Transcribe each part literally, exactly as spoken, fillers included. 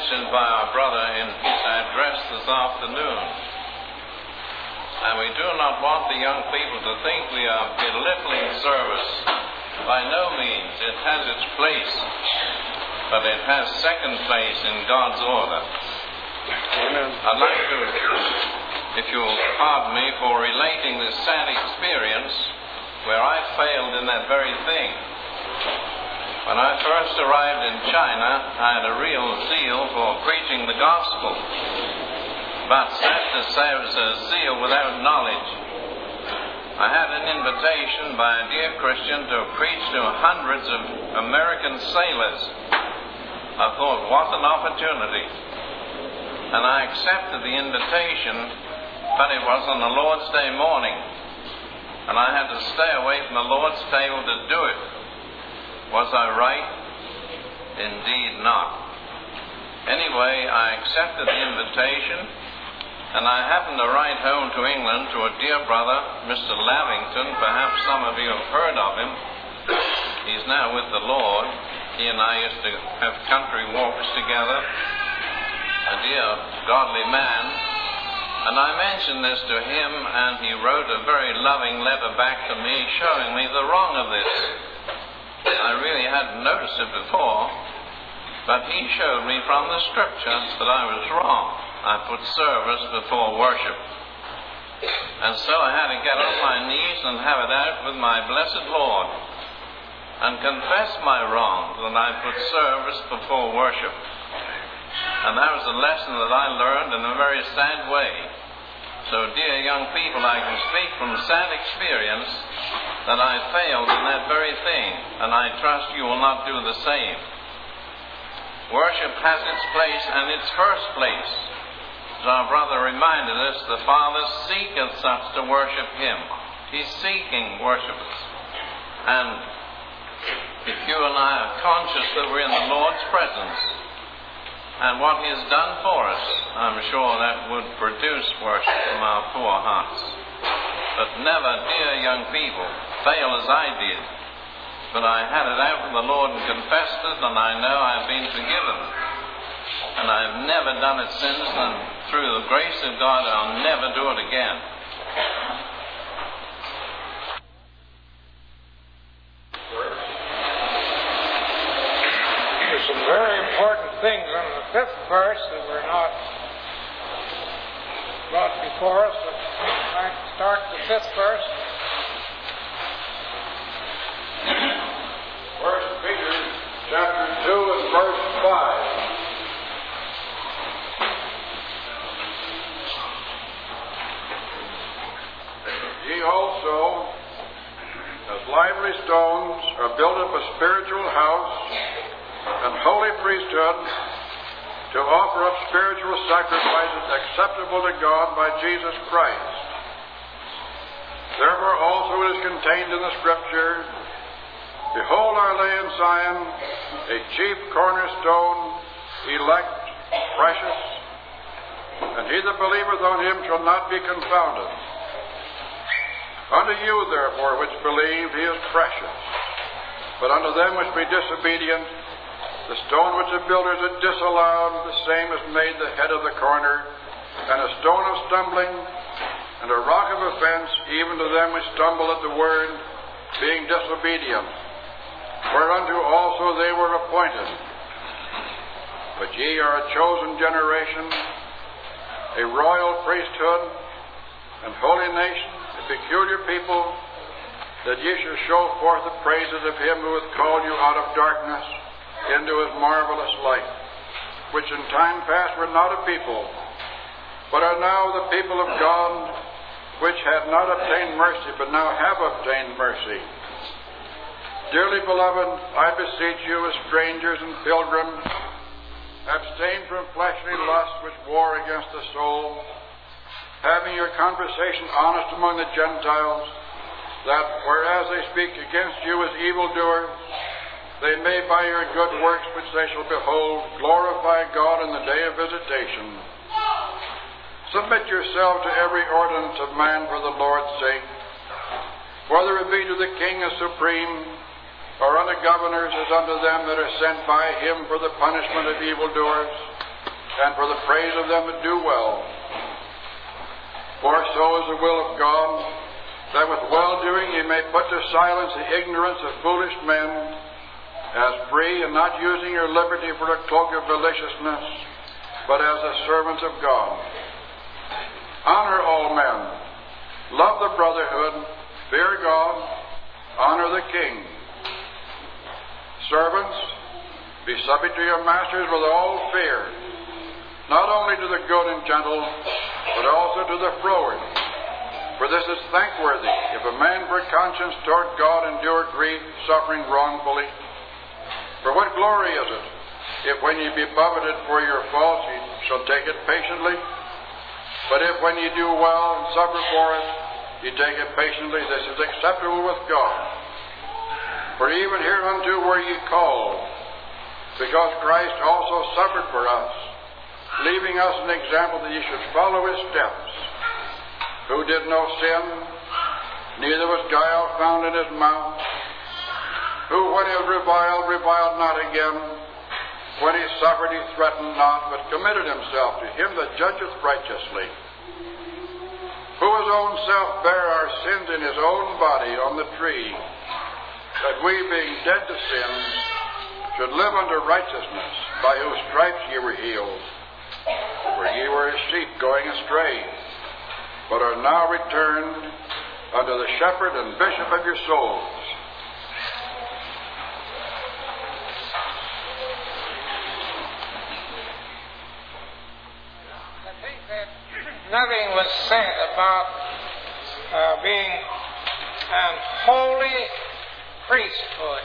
mentioned by our brother in his address this afternoon. And we do not want the young people to think we are belittling service. By no means. It has its place, but it has second place in God's order. Amen. I'd like to, if you'll pardon me, for relating this sad experience where I failed in that very thing. When I first arrived in China, I had a real zeal for preaching the gospel. But sad to say, it was a zeal without knowledge. I had an invitation by a dear Christian to preach to hundreds of American sailors. I thought, what an opportunity. And I accepted the invitation, but it was on the Lord's Day morning. And I had to stay away from the Lord's table to do it. Was I right? Indeed not. Anyway, I accepted the invitation, and I happened to write home to England to a dear brother, Mister Lavington. Perhaps some of you have heard of him. He's now with the Lord. He and I used to have country walks together. A dear, godly man. And I mentioned this to him, and he wrote a very loving letter back to me showing me the wrong of this. I really hadn't noticed it before, but he showed me from the Scriptures that I was wrong. I put service before worship. And so I had to get on my knees and have it out with my blessed Lord and confess my wrong, that I put service before worship. And that was a lesson that I learned in a very sad way. So, dear young people, I can speak from sad experience that I failed in that very thing, and I trust you will not do the same. Worship has its place and its first place. As our brother reminded us, the Father seeketh such to worship Him. He's seeking worshipers. And if you and I are conscious that we're in the Lord's presence and what He has done for us, I'm sure that would produce worship from our poor hearts. But never, dear young people, fail as I did. But I had it out with the Lord and confessed it, and I know I've been forgiven. And I've never done it since, and through the grace of God, I'll never do it again. There's some very important things in the fifth verse that were not brought before us, but I start the fifth verse. First Peter chapter two and verse five. Ye also, as lively stones, are built up a spiritual house and holy priesthood, to offer up spiritual sacrifices acceptable to God by Jesus Christ. Therefore also it is contained in the Scripture, Behold, I lay in Zion a chief cornerstone, elect, precious, and he that believeth on him shall not be confounded. Unto you, therefore, which believe, he is precious. But unto them which be disobedient, the stone which the builders had disallowed, the same is made the head of the corner, and a stone of stumbling, and a rock of offense, even to them which stumble at the word, being disobedient. Whereunto also they were appointed. But ye are a chosen generation, a royal priesthood, and holy nation, a peculiar people, that ye shall show forth the praises of him who hath called you out of darkness into his marvelous light, which in time past were not a people, but are now the people of God, which had not obtained mercy, but now have obtained mercy. Dearly beloved, I beseech you, as strangers and pilgrims, abstain from fleshly lusts which war against the soul, having your conversation honest among the Gentiles, that whereas they speak against you as evildoers, they may by your good works which they shall behold glorify God in the day of visitation. Submit yourself to every ordinance of man for the Lord's sake, whether it be to the king as supreme, or unto governors as unto them that are sent by him for the punishment of evildoers, and for the praise of them that do well. For so is the will of God, that with well-doing ye may put to silence the ignorance of foolish men, as free and not using your liberty for a cloak of maliciousness, but as the servants of God. Honor all men, love the brotherhood, fear God, honor the king. Servants, be subject to your masters with all fear, not only to the good and gentle, but also to the froward. For this is thankworthy, if a man for conscience toward God endure grief, suffering wrongfully. For what glory is it, if when ye be buffeted for your faults, ye shall take it patiently? But if when ye do well and suffer for it, ye take it patiently, this is acceptable with God. For even hereunto were ye called, because Christ also suffered for us, leaving us an example that ye should follow his steps, who did no sin, neither was guile found in his mouth, who when he was reviled, reviled not again, when he suffered, he threatened not, but committed himself to him that judgeth righteously, who his own self bare our sins in his own body on the tree, that we, being dead to sins, should live unto righteousness, by whose stripes ye were healed. For ye were as sheep going astray, but are now returned unto the shepherd and bishop of your souls. I think that nothing was said about uh, being an holy priesthood.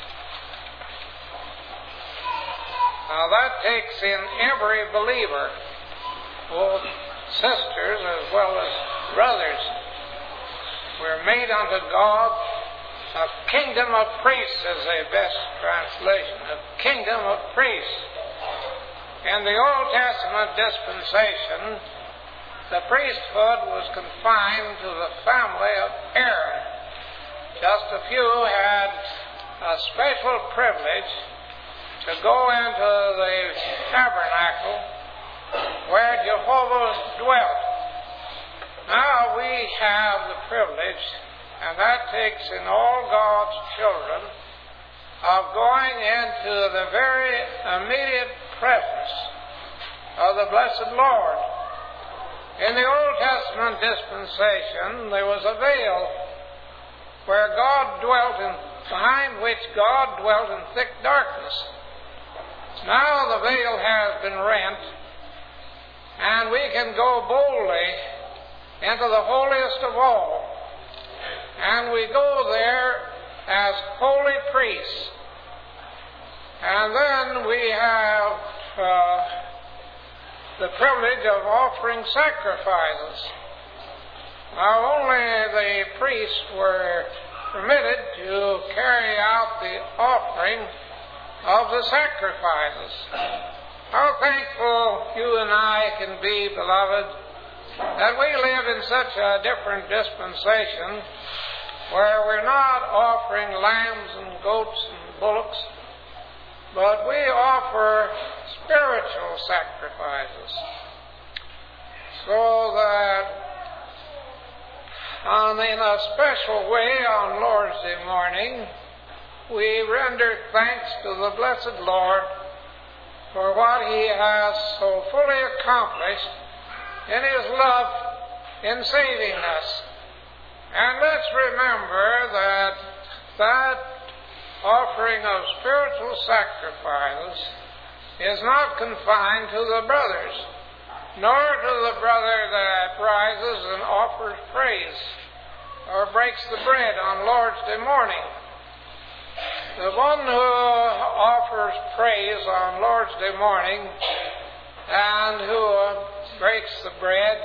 Now that takes in every believer, both sisters as well as brothers. We're made unto God a kingdom of priests, is the best translation, a kingdom of priests. In the Old Testament dispensation, the priesthood was confined to the family of Aaron. Just a few had a special privilege to go into the tabernacle where Jehovah dwelt. Now we have the privilege, and that takes in all God's children, of going into the very immediate presence of the blessed Lord. In the Old Testament dispensation, there was a veil where God dwelt in, behind which God dwelt in thick darkness. Now the veil has been rent, and we can go boldly into the holiest of all. And we go there as holy priests. And then we have uh, the privilege of offering sacrifices. Now only the priests were permitted to carry out the offering of the sacrifices. How thankful you and I can be, beloved, that we live in such a different dispensation where we're not offering lambs and goats and bullocks, but we offer spiritual sacrifices, so that on, in a special way on Lord's Day morning, we render thanks to the blessed Lord for what He has so fully accomplished in His love in saving us. And let's remember that that offering of spiritual sacrifices is not confined to the brothers, nor to the brother that rises and offers praise or breaks the bread on Lord's Day morning. The one who offers praise on Lord's Day morning and who breaks the bread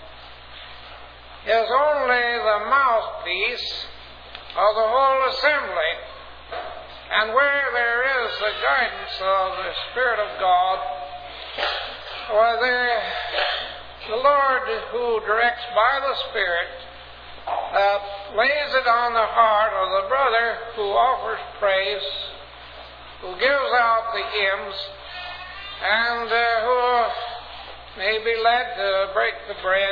is only the mouthpiece of the whole assembly. And where there is the guidance of the Spirit of God, or the, the Lord who directs by the Spirit, uh, lays it on the heart of the brother who offers praise, who gives out the hymns, and uh, who may be led to break the bread,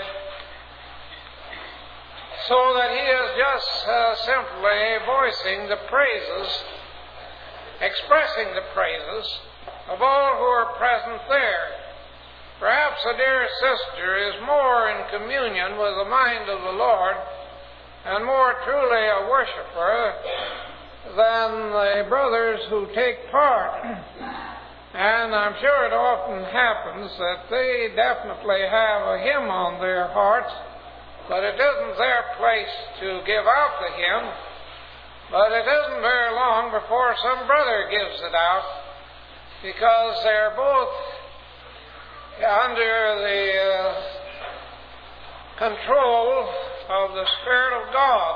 so that he is just uh, simply voicing the praises, expressing the praises of all who are present there. Perhaps a dear sister is more in communion with the mind of the Lord and more truly a worshiper than the brothers who take part. And I'm sure it often happens that they definitely have a hymn on their hearts, but it isn't their place to give out the hymn. But it isn't very long before some brother gives it out, because they're both under the uh, control of the Spirit of God.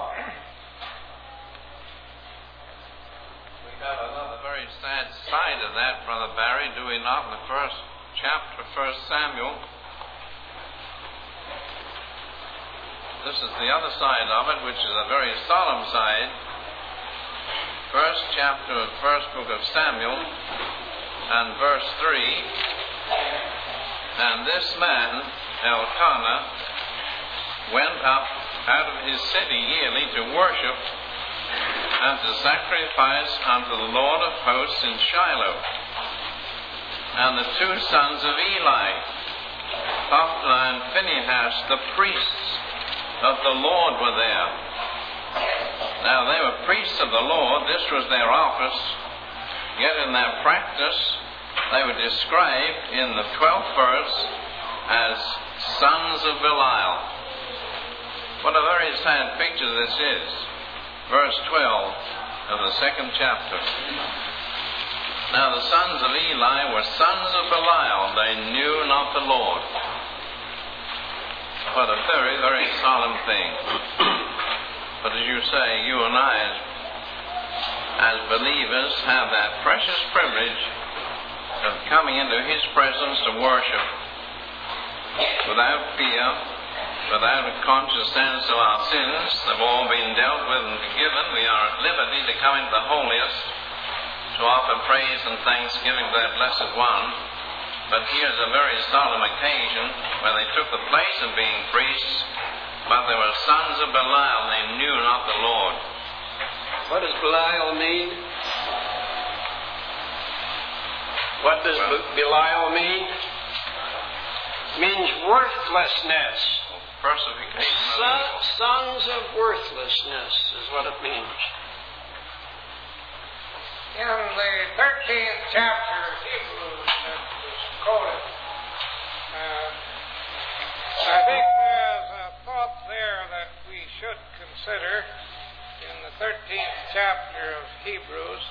We have another very sad side of that, Brother Barry, do we not, in the first chapter of First Samuel? This is the other side of it, which is a very solemn side. First chapter of first book of Samuel, and verse three. And this man, Elkanah, went up out of his city yearly to worship and to sacrifice unto the Lord of hosts in Shiloh. And the two sons of Eli, Hophni and Phinehas, the priests of the Lord, were there. Now they were priests of the Lord, this was their office, yet in their practice they were described in the twelfth verse as sons of Belial. What a very sad picture this is. Verse twelve of the second chapter. Now the sons of Eli were sons of Belial, they knew not the Lord. What a very, very solemn thing. But as you say, you and I, as, as believers, have that precious privilege of coming into His presence to worship without fear, without a conscious sense of our sins. They've all been dealt with and forgiven. We are at liberty to come into the holiest to offer praise and thanksgiving to that blessed one. But here's a very solemn occasion where they took the place of being priests, but they were sons of Belial, they knew not the Lord. What does Belial mean? What does well, Belial mean? It means worthlessness. Personification. Son, sons of worthlessness is what it means. In the thirteenth chapter of Hebrews that was quoted, uh, I think there's a thought there that we should consider in the thirteenth chapter of Hebrews.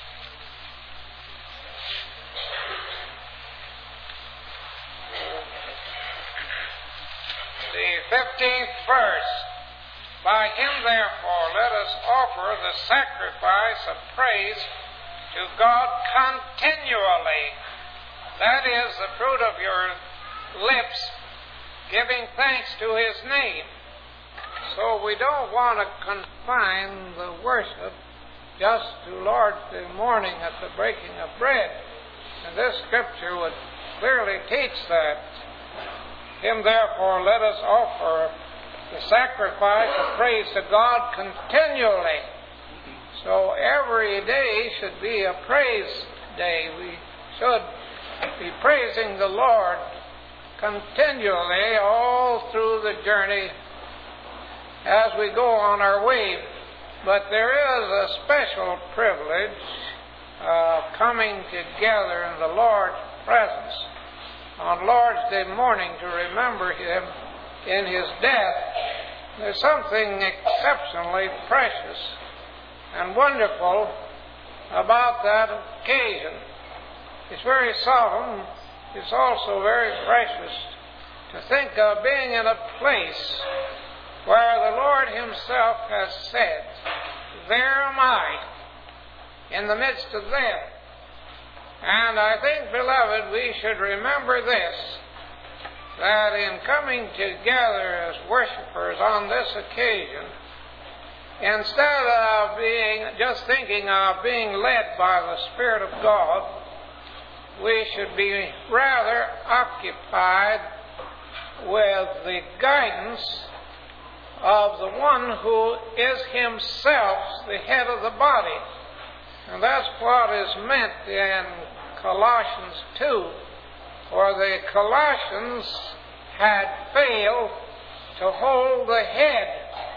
The fifteenth verse. By him, therefore, let us offer the sacrifice of praise to God continually. That is the fruit of your lips, giving thanks to His name. So we don't want to confine the worship just to Lord's Day morning at the breaking of bread. And this scripture would clearly teach that. Him, therefore, let us offer the sacrifice of praise to God continually. So every day should be a praise day. We should be praising the Lord continually all through the journey as we go on our way. But there is a special privilege of coming together in the Lord's presence on Lord's Day morning to remember Him in His death. There's something exceptionally precious and wonderful about that occasion. It's very solemn. It's also very precious to think of being in a place where the Lord Himself has said, "There am I in the midst of them." And I think, beloved, we should remember this, that in coming together as worshipers on this occasion, instead of being just thinking of being led by the Spirit of God, we should be rather occupied with the guidance of the one who is himself the head of the body. And that's what is meant in Colossians two, for the Colossians had failed to hold the head.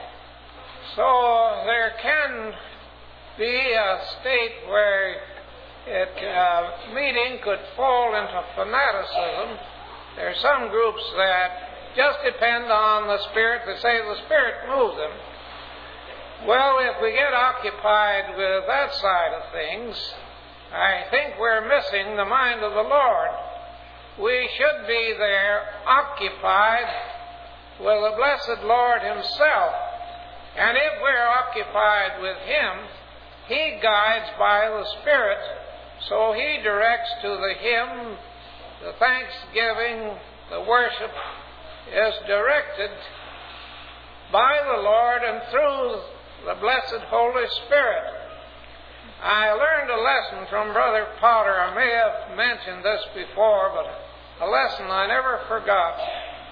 So there can be a state where it, uh, meeting could fall into fanaticism. There are some groups that just depend on the Spirit. They say the Spirit moves them. Well, if we get occupied with that side of things, I think we're missing the mind of the Lord. We should be there occupied with the blessed Lord Himself. And if we're occupied with Him, He guides by the Spirit, so He directs to the hymn, the thanksgiving, the worship is directed by the Lord and through the blessed Holy Spirit. I learned a lesson from Brother Potter. I may have mentioned this before, but a lesson I never forgot.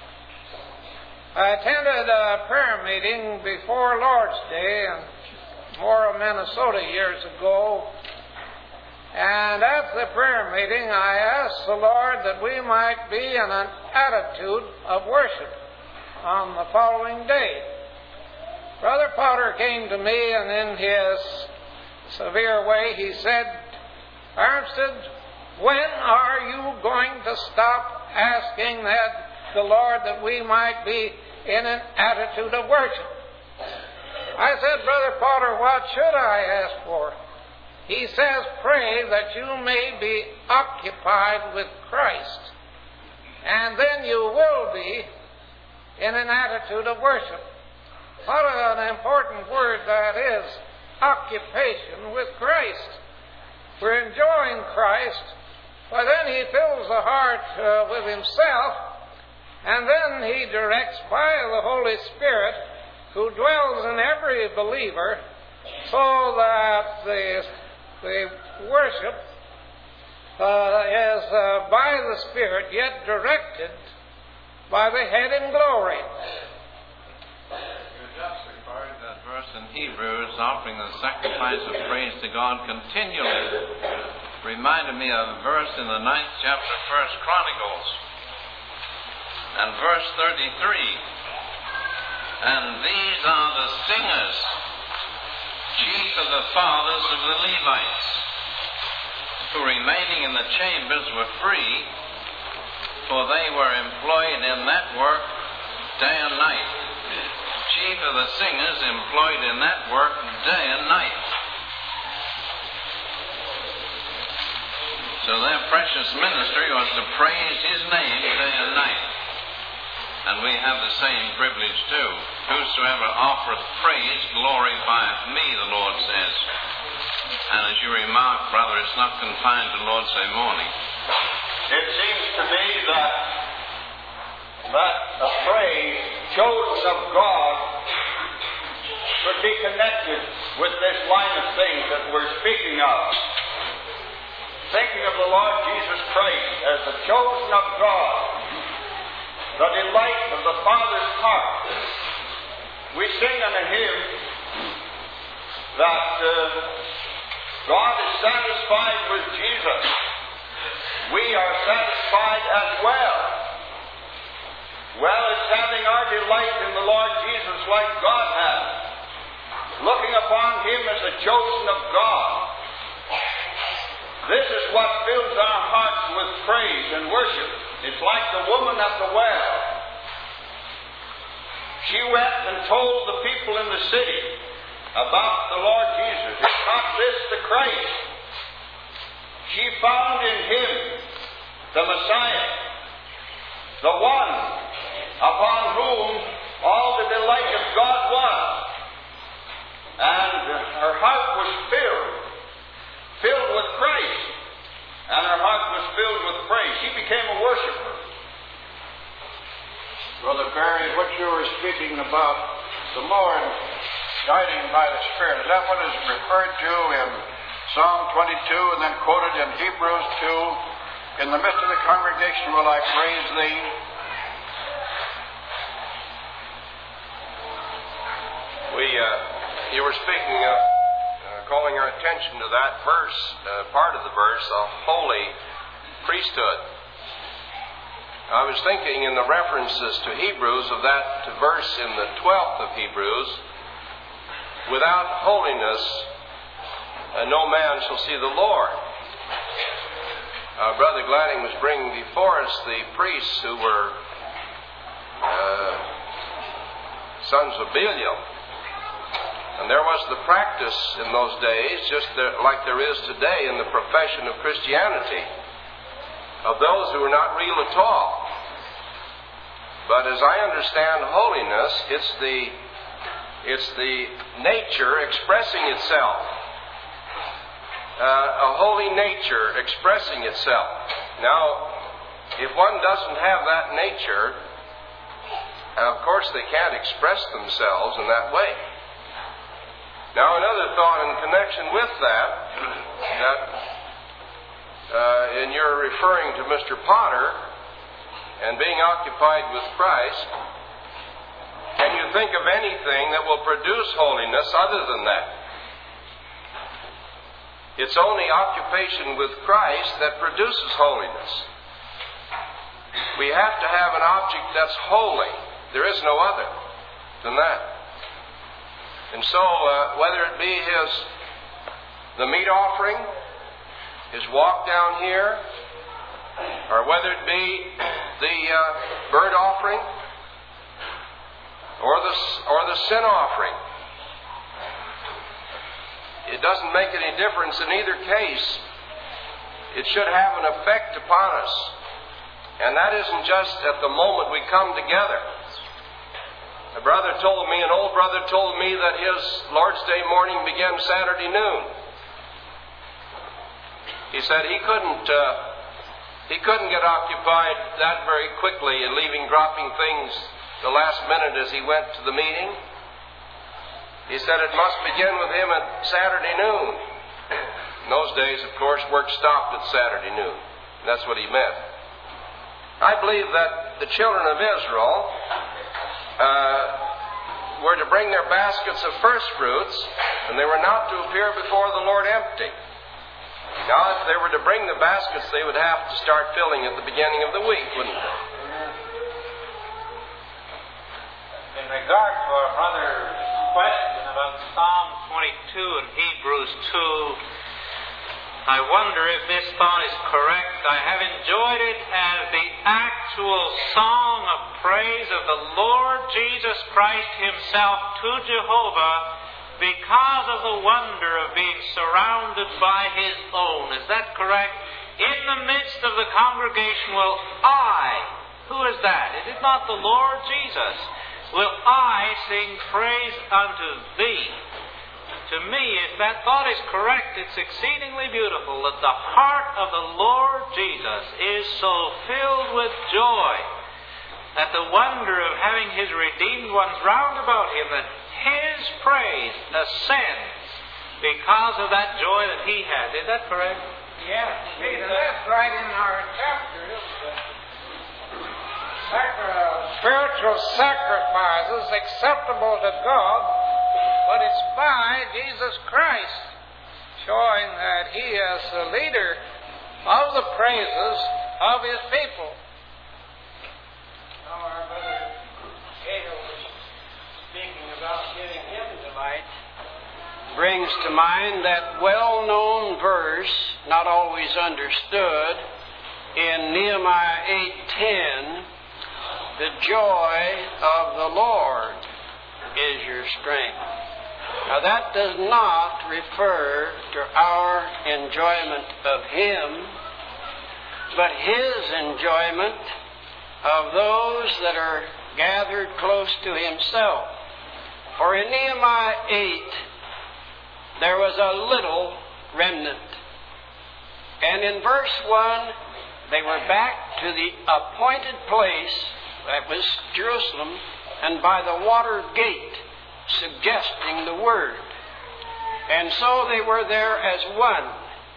I attended a prayer meeting before Lord's Day in Mora, Minnesota years ago. And at the prayer meeting, I asked the Lord that we might be in an attitude of worship on the following day. Brother Potter came to me, and in his severe way, he said, "Armstead, when are you going to stop asking that the Lord that we might be in an attitude of worship?" I said, "Brother Potter, what should I ask for?" He says, "Pray that you may be occupied with Christ, and then you will be in an attitude of worship." What an important word that is, occupation with Christ. We're enjoying Christ, but then He fills the heart uh, with Himself, and then He directs by the Holy Spirit, who dwells in every believer, so that the The worship uh, is uh, by the Spirit, yet directed by the Head in glory. You just referred that verse in Hebrews, offering the sacrifice of praise to God continually. Reminded me of a verse in the ninth chapter of First Chronicles, and verse thirty-three. "And these are the singers, chief of the fathers of the Levites, who remaining in the chambers were free, for they were employed in that work day and night." Chief of the singers employed in that work day and night. So their precious ministry was to praise His name day and night. And we have the same privilege too. "Whosoever offereth praise glorifieth me," the Lord says. And as you remark, brother, it's not confined to Lord's Day morning. It seems to me that that a praise chosen of God should be connected with this line of things that we're speaking of. Thinking of the Lord Jesus Christ as the chosen of God, the delight of the Father's heart. We sing in a hymn that uh, God is satisfied with Jesus. We are satisfied as well. Well, it's having our delight in the Lord Jesus like God has. Looking upon Him as the chosen of God. This is what fills our hearts with praise and worship. It's like the woman at the well. She went and told the people in the city about the Lord Jesus. Is not this the Christ? She found in Him the Messiah, the one upon whom all the delight of God was. And her heart was filled, filled with praise. And her heart was filled with praise. She became a worshiper. Brother Barry, what you were speaking about, the Lord guiding by the Spirit, is that what is referred to in Psalm twenty-two and then quoted in Hebrews two, In the midst of the congregation will I praise thee. We, uh, you were speaking of uh, calling our attention to that verse, uh, part of the verse, a holy priesthood. I was thinking in the references to Hebrews of that verse in the twelfth of Hebrews, without holiness, uh, no man shall see the Lord. Uh, Brother Gladding was bringing before us the priests who were uh, sons of Belial. And there was the practice in those days, just there, like there is today in the profession of Christianity, of those who are not real at all. But as I understand holiness, it's the, it's the nature expressing itself. Uh, a holy nature expressing itself. Now, if one doesn't have that nature, of course they can't express themselves in that way. Now, another thought in connection with that, that uh, and you're referring to Mister Potter and being occupied with Christ, can you think of anything that will produce holiness other than that? It's only occupation with Christ that produces holiness. We have to have an object that's holy. There is no other than that. And so, uh, whether it be his, the meat offering, his walk down here, or whether it be the uh, burnt offering, or the, or the sin offering, it doesn't make any difference in either case. It should have an effect upon us. And that isn't just at the moment we come together. A brother told me, an old brother told me that his Lord's Day morning began Saturday noon. He said he couldn't uh, he couldn't get occupied that very quickly in leaving dropping things the last minute as he went to the meeting. He said it must begin with him at Saturday noon. In those days, of course, work stopped at Saturday noon. That's what he meant. I believe that the children of Israel uh, were to bring their baskets of first fruits, and they were not to appear before the Lord empty. Now, if they were to bring the baskets, they would have to start filling at the beginning of the week, wouldn't they? In regard to our brother's question about Psalm twenty-two and Hebrews two, I wonder if this thought is correct. I have enjoyed it as the actual song of praise of the Lord Jesus Christ Himself to Jehovah because of the wonder of being surrounded by His own. Is that correct? In the midst of the congregation will I, who is that? Is it not the Lord Jesus? Will I sing praise unto Thee? To me, if that thought is correct, it's exceedingly beautiful that the heart of the Lord Jesus is so filled with joy that the wonder of having His redeemed ones round about Him, that His praise ascends because of that joy that He had. Is that correct? Yes, Peter, that's right in our chapter, isn't it? Sacri- spiritual sacrifices acceptable to God, but it's by Jesus Christ, showing that He is the leader of the praises of His people. Now, our brother Cato was speaking about giving Him delight, brings to mind that well-known verse, not always understood, in Nehemiah eight ten. The joy of the Lord is your strength. Now that does not refer to our enjoyment of Him, but His enjoyment of those that are gathered close to Himself. For in Nehemiah eight, there was a little remnant. And in verse one, they were back to the appointed place, that was Jerusalem, and by the water gate, suggesting the Word. And so they were there as one.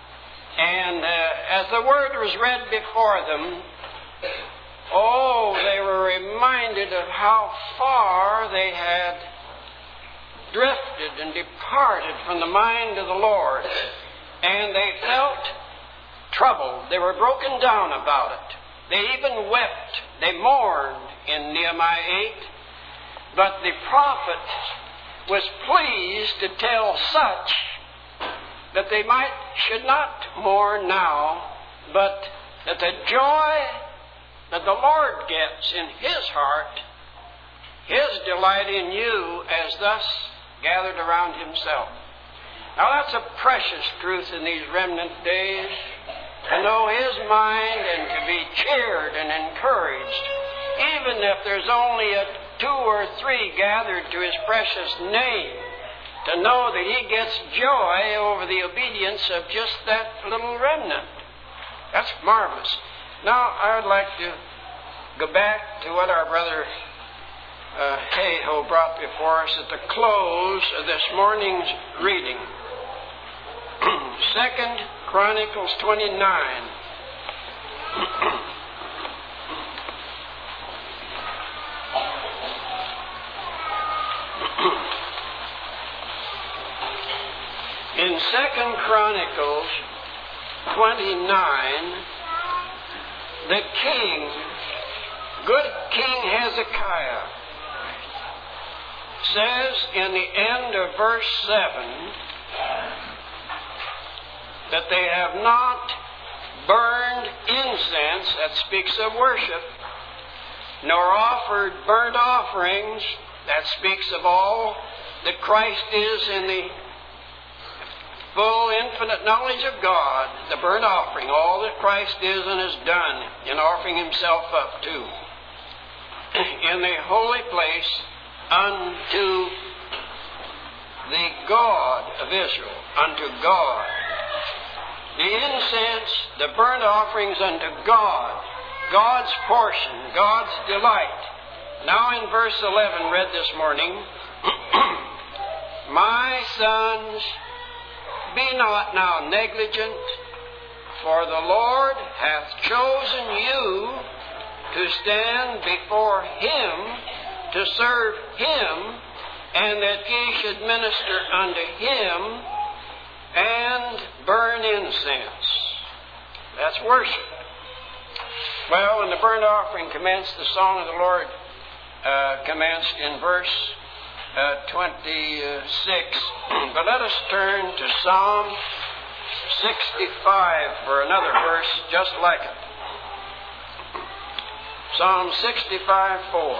And uh, as the word was read before them, oh, they were reminded of how far they had drifted and departed from the mind of the Lord. And they felt troubled. They were broken down about it. They even wept. They mourned in Nehemiah eight. But the prophet was pleased to tell such that they might should not mourn now, but that the joy that the Lord gets in His heart, His delight in you as thus gathered around Himself. Now that's a precious truth in these remnant days, to know His mind and to be cheered and encouraged, even if there's only a two or three gathered to His precious name, to know that He gets joy over the obedience of just that little remnant. That's marvelous. Now, I would like to go back to what our brother uh, Hayhoe brought before us at the close of this morning's reading. Second Chronicles twenty-nine. In Second Chronicles twenty-nine, the king, good King Hezekiah, says in the end of verse seven that they have not burned incense, that speaks of worship, nor offered burnt offerings, that speaks of all that Christ is in the full infinite knowledge of God, the burnt offering, all that Christ is and has done in offering Himself up to, in the holy place unto the God of Israel, unto God. The incense, the burnt offerings unto God, God's portion, God's delight. Now in verse eleven, read this morning, my sons, be not now negligent, for the Lord hath chosen you to stand before Him, to serve Him, and that ye should minister unto Him and burn incense. That's worship. Well, when the burnt offering commenced, the song of the Lord uh, commenced in verse uh, twenty-six. But let us turn to Psalm sixty-five for another verse just like it. Psalm sixty-five four.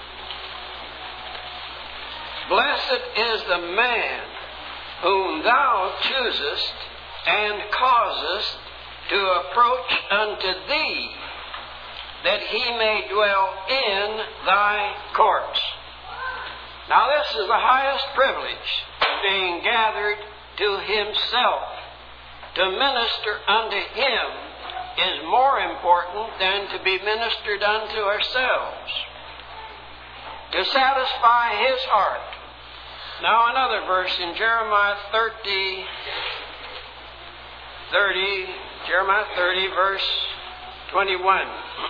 Blessed is the man whom thou choosest and causest to approach unto thee, that he may dwell in thy courts. Now this is the highest privilege, being gathered to Himself. To minister unto Him is more important than to be ministered unto ourselves. To satisfy His heart. Now another verse in Jeremiah thirty, thirty, Jeremiah thirty, verse twenty-one.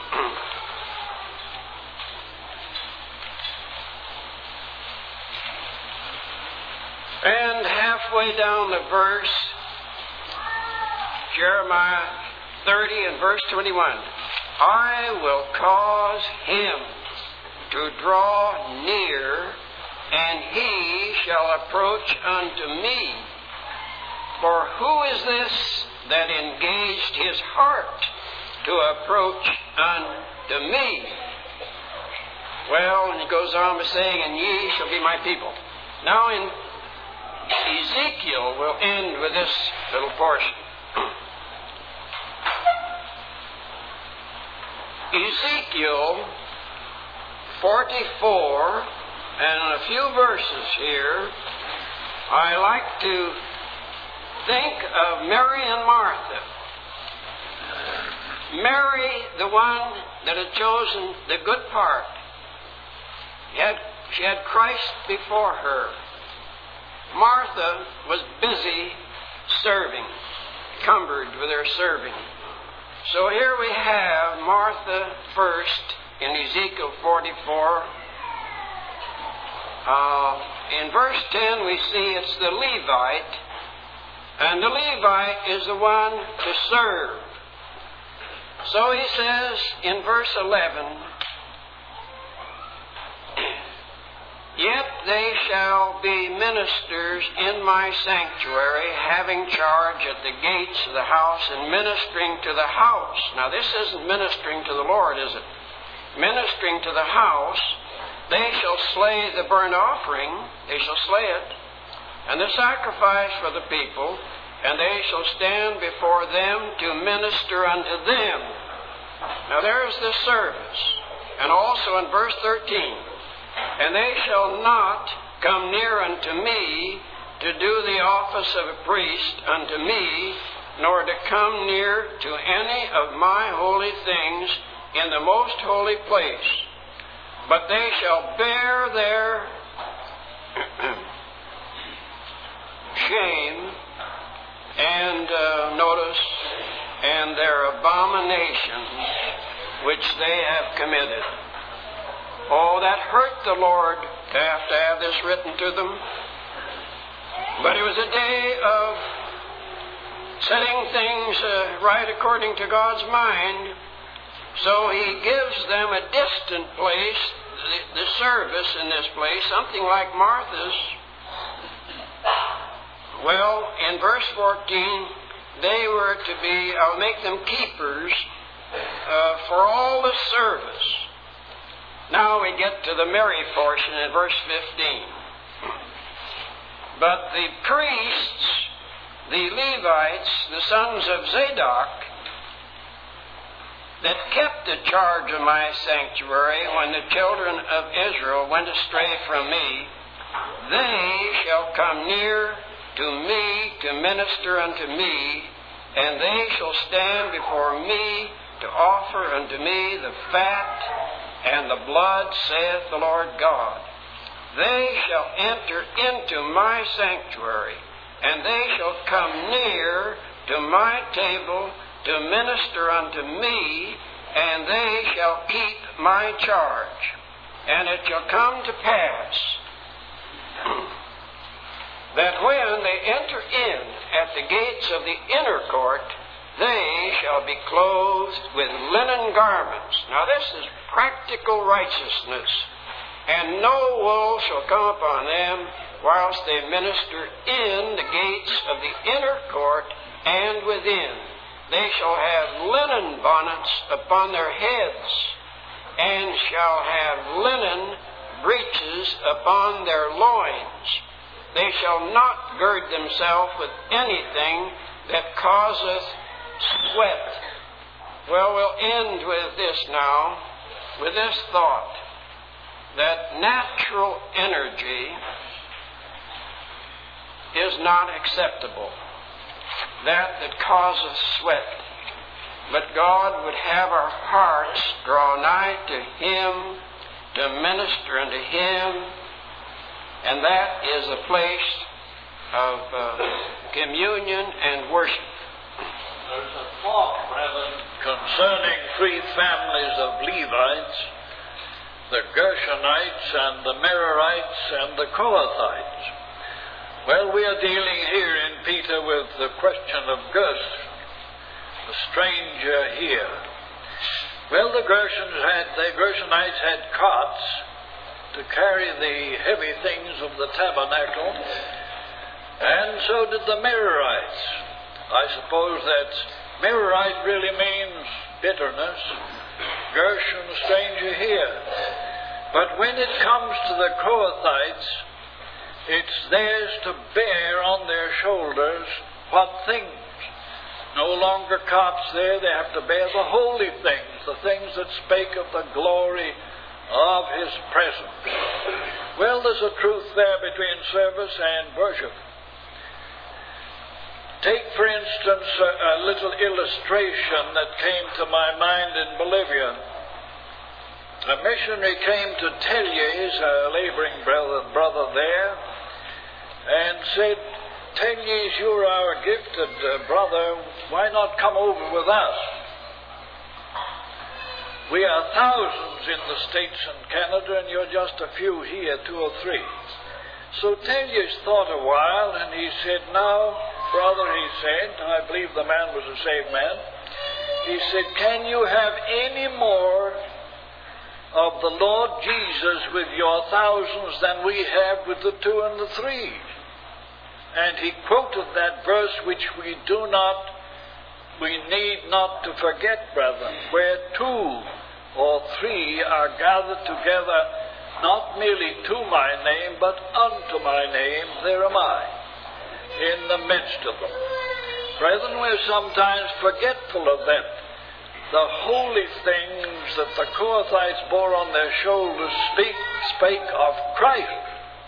And halfway down the verse, Jeremiah thirty and verse twenty-one. I will cause him to draw near, and he shall approach unto me. For who is this that engaged his heart to approach unto me? Well, and he goes on by saying, and ye shall be my people. Now in Ezekiel, we'll end with this little portion. Ezekiel forty-four, and a few verses here, I like to think of Mary and Martha. Mary, the one that had chosen the good part. She had, she had Christ before her. Martha was busy serving. encumbered with their serving. So here we have Martha first in Ezekiel forty-four. Uh, in verse ten we see it's the Levite, and the Levite is the one to serve. So he says in verse eleven, "Yet they shall be ministers in my sanctuary, having charge at the gates of the house and ministering to the house." Now this isn't ministering to the Lord, is it? Ministering to the house. They shall slay the burnt offering, they shall slay it, and the sacrifice for the people, and they shall stand before them to minister unto them. Now there's the service. And also in verse thirteen, "And they shall not come near unto me to do the office of a priest unto me, nor to come near to any of my holy things in the most holy place. But they shall bear their shame and, uh, notice, and their abominations which they have committed." Oh, that hurt the Lord to have to have this written to them. But it was a day of setting things uh, right according to God's mind. So He gives them a distant place, the, the service in this place, something like Martha's. Well, in verse fourteen, they were to be, I'll make them keepers uh, for all the service. Now we get to the Mary portion in verse fifteen. "But the priests, the Levites, the sons of Zadok, that kept the charge of my sanctuary when the children of Israel went astray from me, they shall come near to me to minister unto me, and they shall stand before me to offer unto me the fat and the blood, saith the Lord God. They shall enter into my sanctuary, and they shall come near to my table to minister unto me, and they shall keep my charge. And it shall come to pass that when they enter in at the gates of the inner court, they shall be clothed with linen garments." Now this is practical righteousness. "And no wool shall come upon them whilst they minister in the gates of the inner court and within. They shall have linen bonnets upon their heads, and shall have linen breeches upon their loins. They shall not gird themselves with anything that causeth sweat." Well, we'll end with this now, with this thought, that natural energy is not acceptable. That that causes sweat. But God would have our hearts draw nigh to Him, to minister unto Him, and that is a place of uh, communion and worship. There's a thought, brethren, concerning three families of Levites, the Gershonites and the Merarites and the Kohathites. Well, we are dealing here in Peter with the question of Gershon, the stranger here. Well, the Gershons had, the Gershonites had cots to carry the heavy things of the tabernacle, and so did the Merarites. I suppose that Merarite really means bitterness. Gershon, stranger here. But when it comes to the Kohathites, it's theirs to bear on their shoulders what things? No longer cots there, they have to bear the holy things, the things that spake of the glory of His presence. Well, there's a truth there between service and worship. Take, for instance, a, a little illustration that came to my mind in Bolivia. A missionary came to Telles, a laboring brother, brother there, and said, Tellies, you're our gifted uh, brother. Why not come over with us? We are thousands in the States and Canada, and you're just a few here, two or three. So Tellius thought a while, and he said, now, brother, he said, I believe the man was a saved man, he said, can you have any more of the Lord Jesus with your thousands than we have with the two and the three? And he quoted that verse which we do not, we need not to forget, brethren, where two or three are gathered together, not merely to my name, but unto my name, there am I, in the midst of them. Brethren, we're sometimes forgetful of that. The holy things that the Kohathites bore on their shoulders speak, spake of Christ,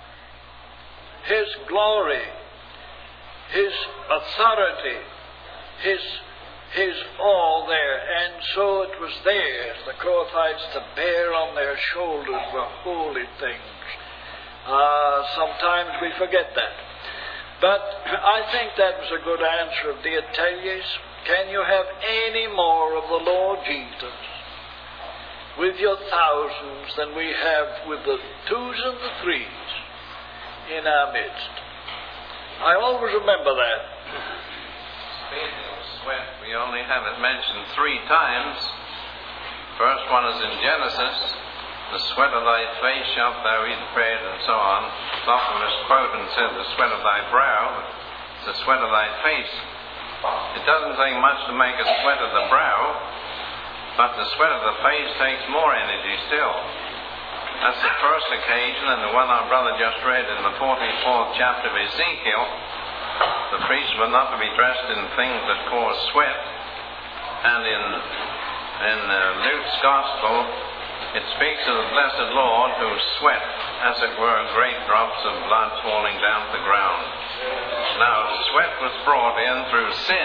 His glory, His authority, His His all there. And so it was theirs, the Kohathites, to bear on their shoulders were holy things. Uh, sometimes we forget that. But I think that was a good answer of dear Tellius. Can you have any more of the Lord Jesus with your thousands than we have with the twos and the threes in our midst? I always remember that. Speaking of sweat, we only have it mentioned three times. First one is in Genesis. The sweat of thy face shalt thou eat bread, and so on. It's often misquoted and said the sweat of thy brow, but it's the sweat of thy face. It doesn't take much to make a sweat of the brow, but the sweat of the face takes more energy still. That's the first occasion, and the one our brother just read in the forty-fourth chapter of Ezekiel. The priest were not to be dressed in things that cause sweat. And in, in uh, Luke's Gospel, it speaks of the blessed Lord who sweat, as it were, great drops of blood falling down to the ground. Now, sweat was brought in through sin.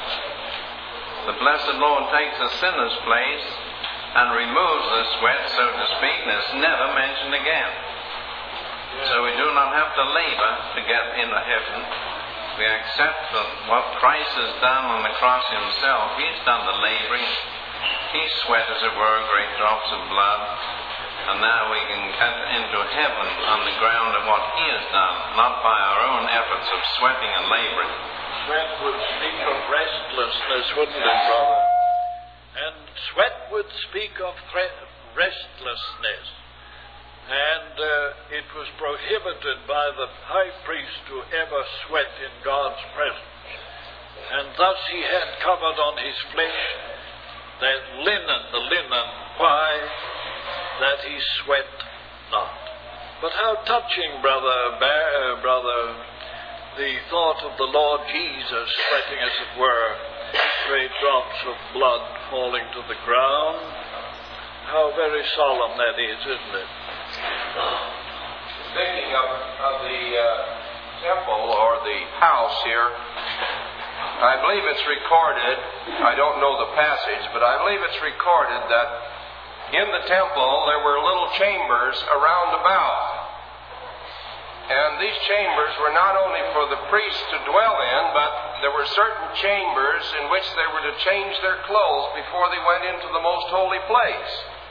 The blessed Lord takes a sinner's place and removes the sweat, so to speak, and it's never mentioned again. So we do not have to labor to get into heaven. We accept that what Christ has done on the cross himself. He's done the laboring. He sweat, as it were, great drops of blood. And now we can get into heaven on the ground of what he has done, not by our own efforts of sweating and laboring. Sweat would speak of restlessness, wouldn't it, brother? And sweat would speak of thre- restlessness. And uh, it was prohibited by the high priest to ever sweat in God's presence. And thus he had covered on his flesh that linen, the linen. Why? That he sweat not. But how touching, brother, bear, brother, the thought of the Lord Jesus sweating, as it were, great drops of blood falling to the ground. How very solemn that is, isn't it? Thinking of, of the uh, temple or the house here, I believe it's recorded, I don't know the passage, but I believe it's recorded that in the temple there were little chambers around about. And these chambers were not only for the priests to dwell in, but there were certain chambers in which they were to change their clothes before they went into the most holy place.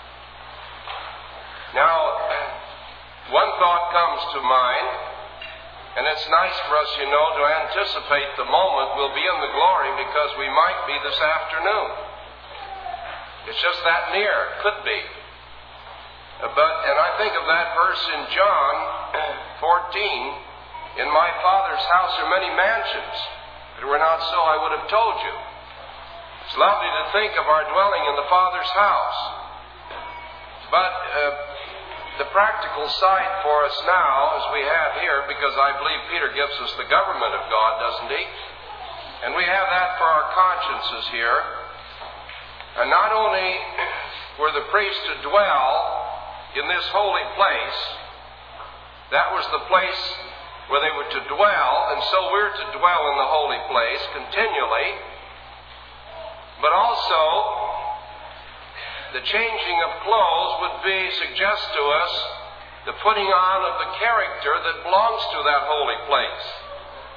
Now, one thought comes to mind, and it's nice for us, you know, to anticipate the moment we'll be in the glory, because we might be this afternoon. It's just that near. It could be. But, and I think of that verse in John fourteen, in my Father's house are many mansions. If it were not so, I would have told you. It's lovely to think of our dwelling in the Father's house. But uh, the practical side for us now, as we have here, because I believe Peter gives us the government of God, doesn't he? And we have that for our consciences here. And not only were the priests to dwell in this holy place, that was the place where they were to dwell, and so we're to dwell in the holy place continually. But also, the changing of clothes would be, suggest to us, the putting on of the character that belongs to that holy place.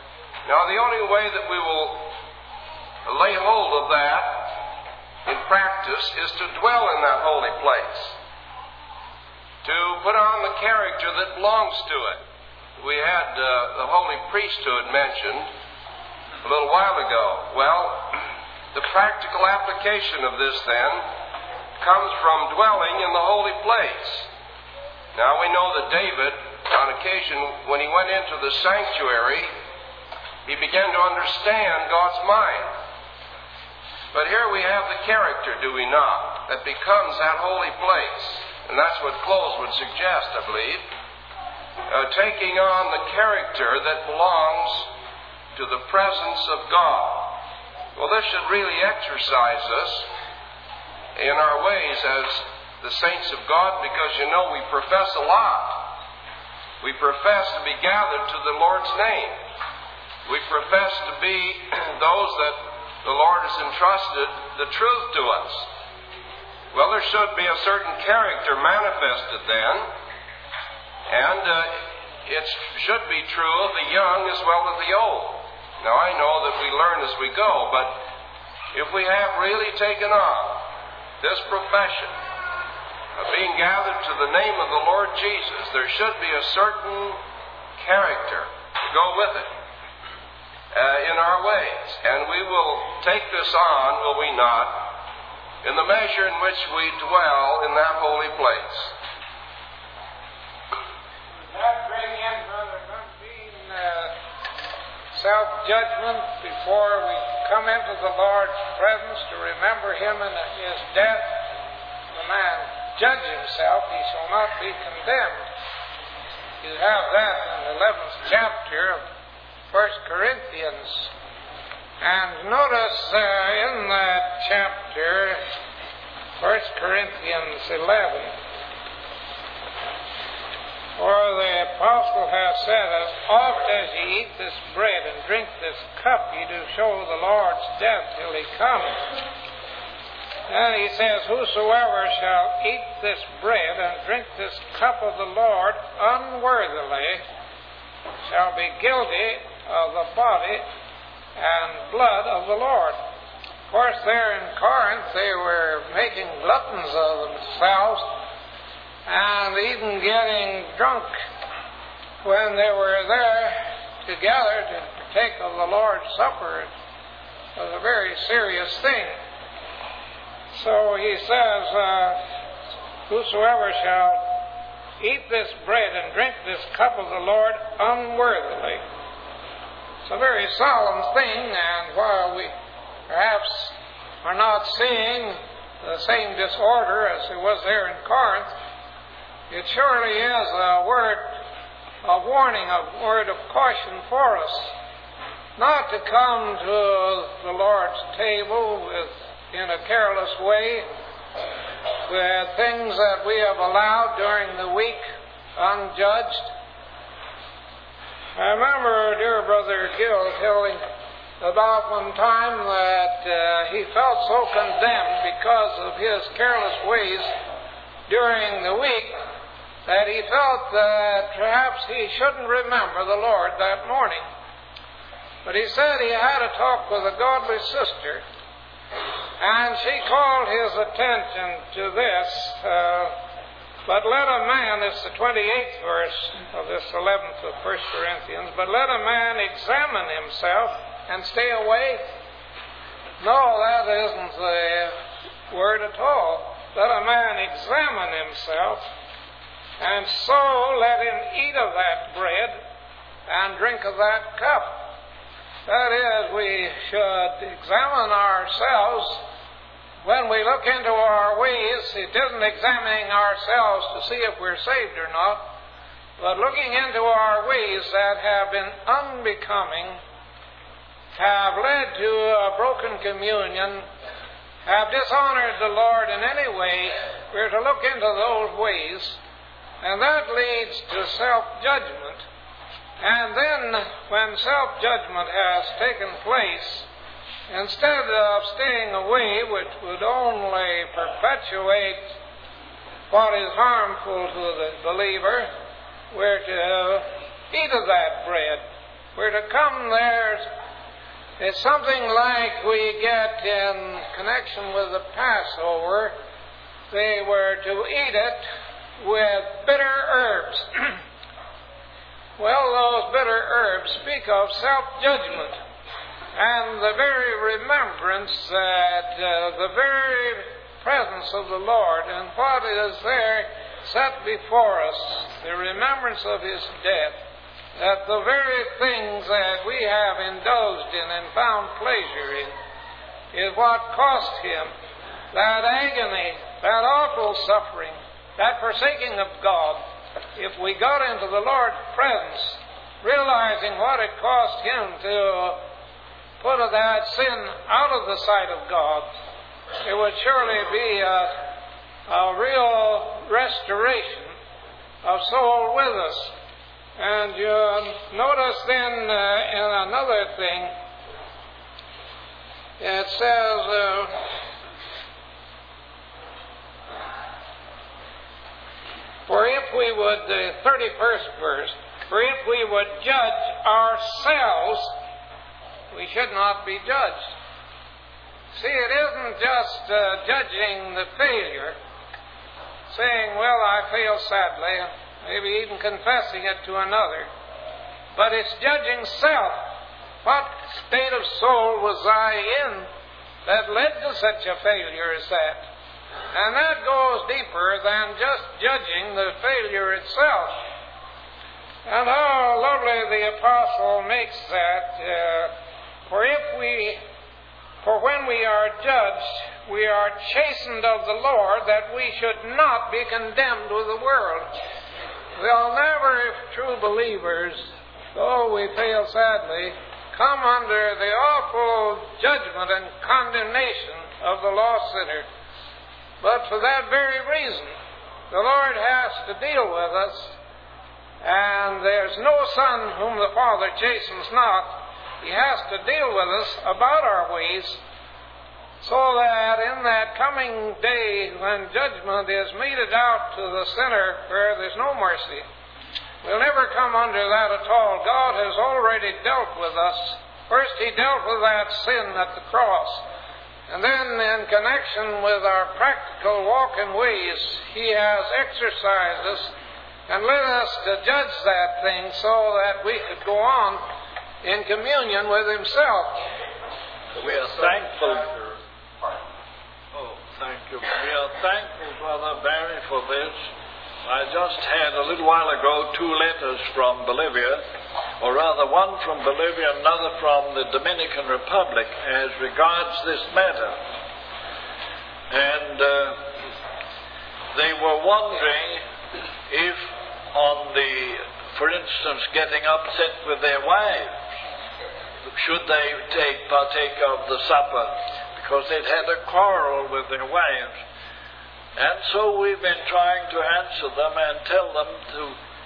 Now, the only way that we will lay hold of that in practice is to dwell in that holy place, to put on the character that belongs to it. We had uh, the holy priesthood mentioned a little while ago. Well, the practical application of this then comes from dwelling in the holy place. Now, we know that David, on occasion, when he went into the sanctuary, he began to understand God's mind. But here we have the character, do we not, that becomes that holy place. And that's what close would suggest, I believe. Uh, taking on the character that belongs to the presence of God. Well, this should really exercise us in our ways as the saints of God, because, you know, we profess a lot. We profess to be gathered to the Lord's name. We profess to be those that the Lord has entrusted the truth to us. Well, there should be a certain character manifested then, and uh, it should be true of the young as well as the old. Now, I know that we learn as we go, but if we have really taken on this profession of being gathered to the name of the Lord Jesus, there should be a certain character to go with it uh, in our ways. And we will take this on, will we not, in the measure in which we dwell in that holy place. That bring in, Brother Gunbean, uh, self-judgment before we come into the Lord's presence to remember Him and His death. The man judge himself, he shall not be condemned. You have that in the eleventh chapter of First Corinthians. And notice uh, in that chapter, First Corinthians eleven, for the apostle has said, as oft as ye eat this bread and drink this cup, ye do show the Lord's death till He comes. And he says, whosoever shall eat this bread and drink this cup of the Lord unworthily shall be guilty of the body and blood of the Lord. Of course, there in Corinth, they were making gluttons of themselves and even getting drunk when they were there together to partake of the Lord's Supper. It was a very serious thing. So he says, uh, whosoever shall eat this bread and drink this cup of the Lord unworthily. It's a very solemn thing, and while we perhaps are not seeing the same disorder as it was there in Corinth, it surely is a word of warning, a word of caution for us, not to come to the Lord's table with in a careless way, with things that we have allowed during the week unjudged. I remember dear Brother Gill telling about one time that uh, he felt so condemned because of his careless ways during the week that he felt that perhaps he shouldn't remember the Lord that morning. But he said he had a talk with a godly sister, and she called his attention to this. Uh, but let a man, it's the twenty-eighth verse of this eleventh of First Corinthians, but let a man examine himself and stay away. No, that isn't the word at all. Let a man examine himself, and so let him eat of that bread and drink of that cup. That is, we should examine ourselves when we look into our ways. It isn't examining ourselves to see if we're saved or not, but looking into our ways that have been unbecoming, have led to a broken communion, have dishonored the Lord in any way. We're to look into those ways, and that leads to self-judgment. And then, when self-judgment has taken place, instead of staying away, which would only perpetuate what is harmful to the believer, we're to eat of that bread we're to come there. It's something like we get in connection with the Passover. They were to eat it with bitter herbs. Well, those bitter herbs speak of self-judgment and the very remembrance that uh, the very presence of the Lord and what is there set before us, the remembrance of His death, that the very things that we have indulged in and found pleasure in is what cost Him that agony, that awful suffering, that forsaking of God. If we got into the Lord's presence, realizing what it cost Him to put that sin out of the sight of God, it would surely be a, a real restoration of soul with us. And you notice then uh, in another thing, it says, uh, for if we would, the thirty-first verse, for if we would judge ourselves, we should not be judged. See, it isn't just uh, judging the failure, saying, well, I failed sadly, maybe even confessing it to another, but it's judging self. What state of soul was I in that led to such a failure as that? And that goes deeper than just judging the failure itself. And how lovely the apostle makes that. Uh, for if we, for when we are judged, we are chastened of the Lord, that we should not be condemned with the world. We'll never, if true believers, though we fail sadly, come under the awful judgment and condemnation of the lost sinner. But for that very reason, the Lord has to deal with us, and there's no son whom the Father chastens not. He has to deal with us about our ways, so that in that coming day when judgment is meted out to the sinner where there's no mercy, we'll never come under that at all. God has already dealt with us. First, He dealt with that sin at the cross. And then in connection with our practical walk and ways, He has exercised us and led us to judge that thing so that we could go on in communion with Himself. We are thankful. Oh, thank you. We are thankful, Brother Barry, for this. I just had a little while ago two letters from Bolivia, or rather one from Bolivia, another from the Dominican Republic, as regards this matter. And uh, they were wondering if on the, for instance, getting upset with their wives, should they take partake of the supper, because they'd had a quarrel with their wives. And so we've been trying to answer them and tell them to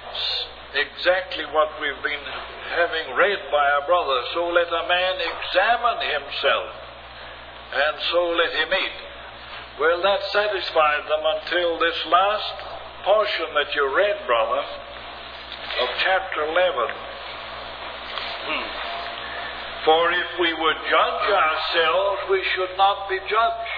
exactly what we've been having read by our brother. So let a man examine himself, and so let him eat. Well, that satisfied them until this last portion that you read, brother, of chapter eleven. Hmm. For if we would judge ourselves, we should not be judged.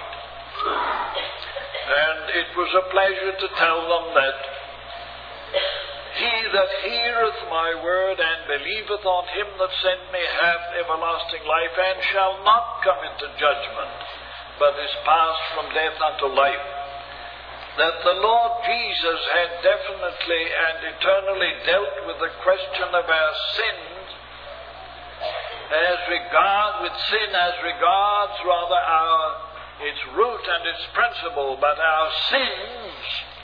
And it was a pleasure to tell them that he that heareth my word and believeth on him that sent me hath everlasting life, and shall not come into judgment, but is passed from death unto life. That the Lord Jesus had definitely and eternally dealt with the question of our sins, as regard with sin as regards rather our its root and its principle, but our sins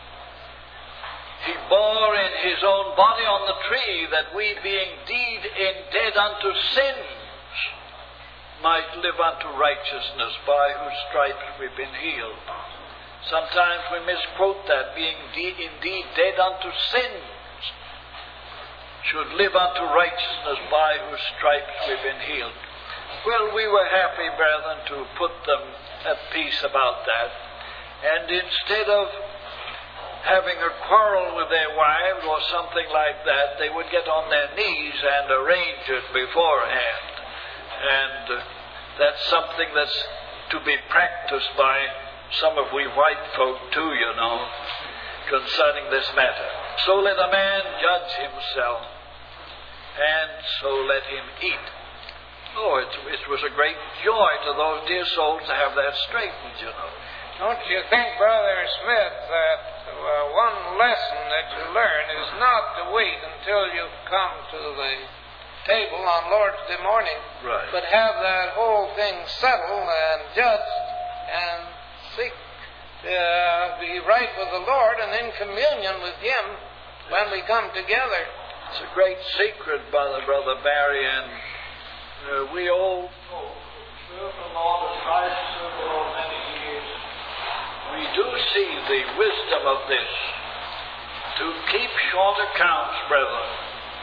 He bore in His own body on the tree, that we, being indeed in dead unto sins, might live unto righteousness, by whose stripes we've been healed. Sometimes we misquote that, being indeed, indeed dead unto sins, should live unto righteousness, by whose stripes we've been healed. Well, we were happy, brethren, to put them at peace about that. And instead of having a quarrel with their wives or something like that, they would get on their knees and arrange it beforehand. And uh, that's something that's to be practiced by some of we white folk too, you know, concerning this matter. So let a man judge himself, and so let him eat. Oh, it, it was a great joy to those dear souls to have that straightened, you know. Don't you think, Brother Smith, that uh, one lesson that you learn is not to wait until you come to the table on Lord's Day morning, right, but have that whole thing settled and judged and seek uh, be right with the Lord and in communion with Him when we come together. It's a great secret, Brother, Brother Barry, and uh, we all serve the Lord as Christ served the Lord many years. We do see the wisdom of this, to keep short accounts, brethren.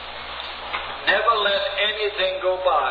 Never let anything go by.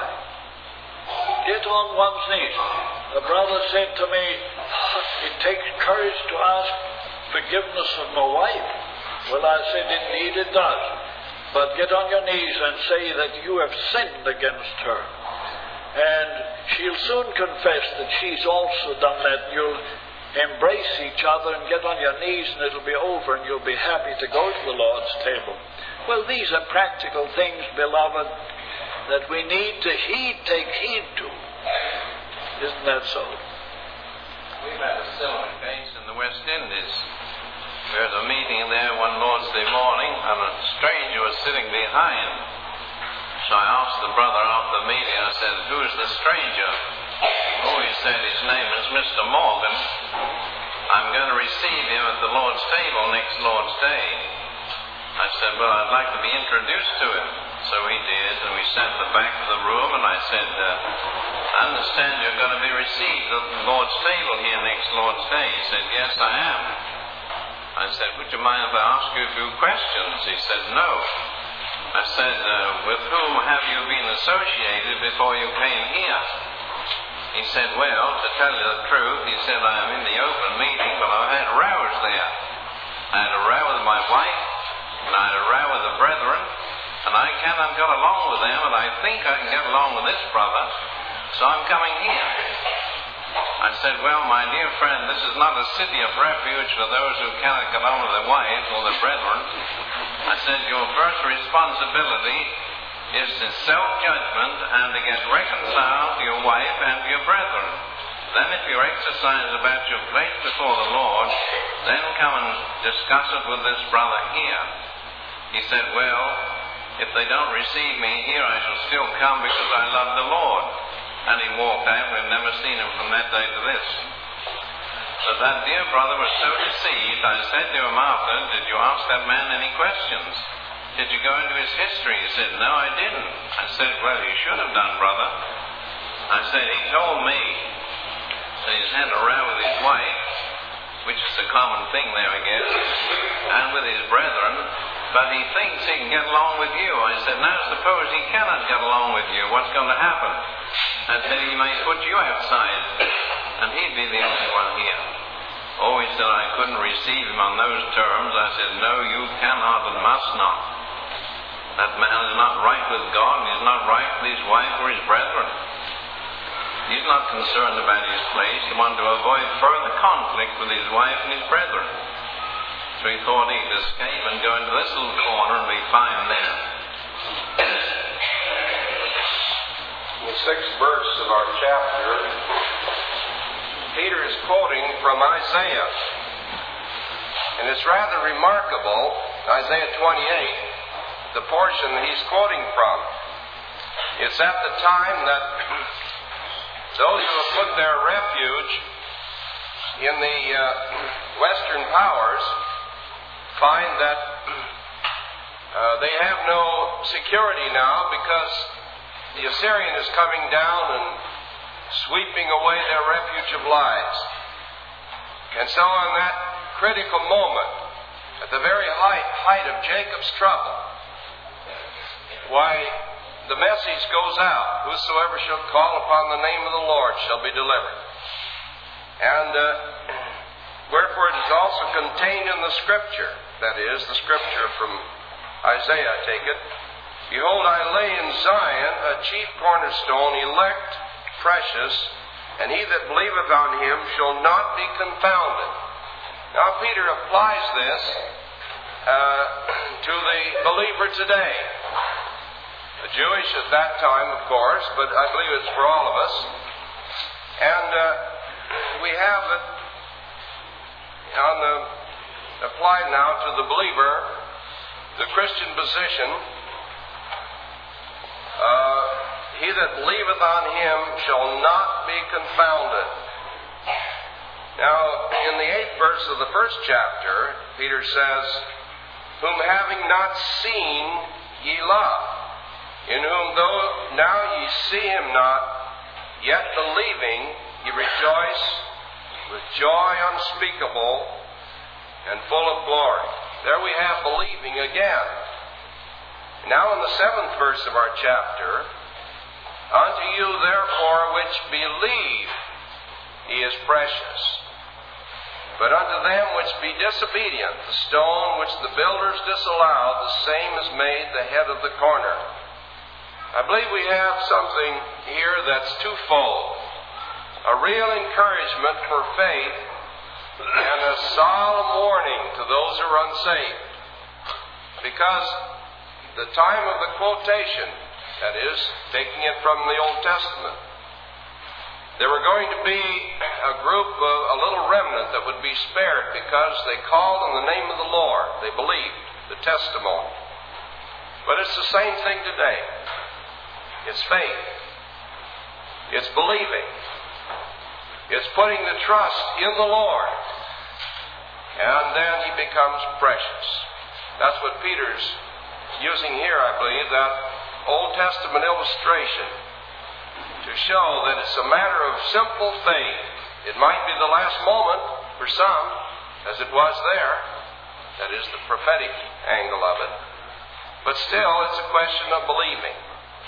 Get on one's knees. A brother said to me, it takes courage to ask forgiveness of my wife. Well, I said, indeed it does. But get on your knees and say that you have sinned against her. And she'll soon confess that she's also done that. You'll embrace each other and get on your knees, and it'll be over, and you'll be happy to go to the Lord's table. Well, these are practical things, beloved, that we need to heed, take heed to. Isn't that so? We've had a similar case in the West Indies. There was a meeting there one Lord's Day morning, and a stranger was sitting behind. So I asked the brother after the meeting, I said, "Who's the stranger?" Oh, he said, "His name is Mister Morgan. I'm going to receive him at the Lord's table next Lord's Day." I said, "Well, I'd like to be introduced to him." So he did, and we sat at the back of the room, and I said, uh, "I understand you're going to be received at the Lord's table here next Lord's Day." He said, "Yes, I am." I said, "Would you mind if I ask you a few questions?" He said, "No." I said, uh, "With whom have you been associated before you came here?" He said, "Well, to tell you the truth," he said, "I am in the open meeting, but I've had rows there. I had a row with my wife, and I had a row with the brethren, and I cannot get along with them, and I think I can get along with this brother, so I'm coming here." I said, "Well, my dear friend, this is not a city of refuge for those who cannot get on with their wives or their brethren." I said, "Your first responsibility is in self-judgment and to get reconciled to your wife and to your brethren. Then if you're exercised about your place before the Lord, then come and discuss it with this brother here." He said, "Well, if they don't receive me here, I shall still come because I love the Lord." And he walked out. We've never seen him from that day to this. But that dear brother was so deceived, I said to him after, "Did you ask that man any questions? Did you go into his history?" He said, "No, I didn't." I said, "Well, you should have done, brother." I said, "He told me that he's had a row with his wife, which is a common thing there, I guess, and with his brethren, but he thinks he can get along with you." I said, "Now suppose he cannot get along with you, what's going to happen?" I said, "He may put you outside, and he'd be the only one here." Oh, he said, "I couldn't receive him on those terms." I said, "No, you cannot and must not. That man is not right with God, and he's not right with his wife or his brethren. He's not concerned about his place. He wanted to avoid further conflict with his wife and his brethren. So he thought he could escape and go into this little corner and be fine there." In the sixth verse of our chapter, Peter is quoting from Isaiah. And it's rather remarkable, Isaiah twenty-eight, the portion that he's quoting from. It's at the time that those who have put their refuge in the uh, Western powers find that uh, they have no security now because the Assyrian is coming down and sweeping away their refuge of lives. And so on that critical moment, at the very height, height of Jacob's trouble, why, the message goes out, "Whosoever shall call upon the name of the Lord shall be delivered." And uh, Wherefore it is also contained in the Scripture, that is, the Scripture from Isaiah, I take it. Behold, I lay in Zion a chief cornerstone, elect, precious, and he that believeth on him shall not be confounded. Now Peter applies this uh, to the believer today. The Jewish at that time, of course, but I believe it's for all of us. And uh, we have it on the, applied now to the believer, the Christian position. Uh, he that believeth on him shall not be confounded. Now, in the eighth verse of the first chapter, Peter says, whom having not seen ye love, in whom though now ye see him not, yet believing ye rejoice with joy unspeakable and full of glory. There we have believing again. Now in the seventh verse of our chapter, unto you therefore which believe he is precious. But unto them which be disobedient, the stone which the builders disallowed, the same is made the head of the corner. I believe we have something here that's twofold. A real encouragement for faith and a solemn warning to those who are unsaved. Because the time of the quotation, that is, taking it from the Old Testament, there were going to be a group, of, a little remnant that would be spared because they called on the name of the Lord. They believed the testimony. But it's the same thing today. It's faith. It's believing. It's putting the trust in the Lord. And then he becomes precious. That's what Peter's using here, I believe, that Old Testament illustration to show that it's a matter of simple faith. It might be the last moment for some, as it was there. That is the prophetic angle of it. But still, it's a question of believing.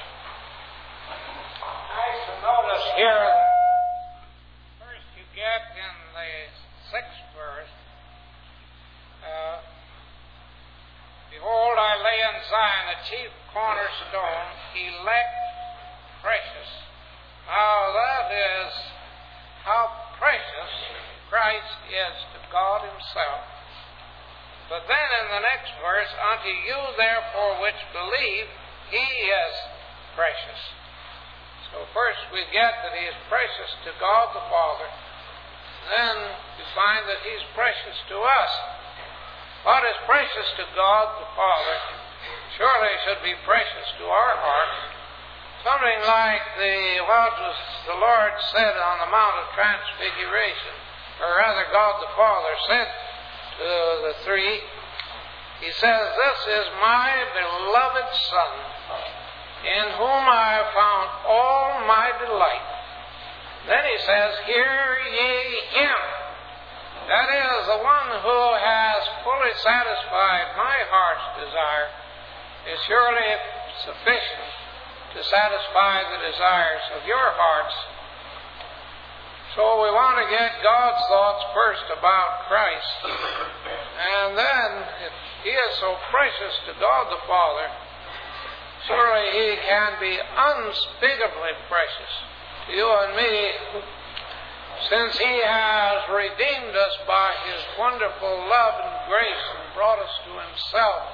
Nice to notice here, first you get in the sixth verse, uh, behold, I lay in Zion a chief cornerstone, elect, precious. Now that is how precious Christ is to God himself. But then in the next verse, unto you therefore which believe, he is precious. So first we get that he is precious to God the Father. Then we find that he's precious to us. What is precious to God the Father surely should be precious to our hearts. Something like the what was the Lord said on the Mount of Transfiguration, or rather God the Father said to the three, he says, this is my beloved Son, in whom I have found all my delight. Then he says, hear ye him. That is, the one who has fully satisfied my heart's desire is surely sufficient to satisfy the desires of your hearts. So we want to get God's thoughts first about Christ. And then, if he is so precious to God the Father, surely he can be unspeakably precious to you and me, since he has redeemed us by his wonderful love and grace and brought us to himself.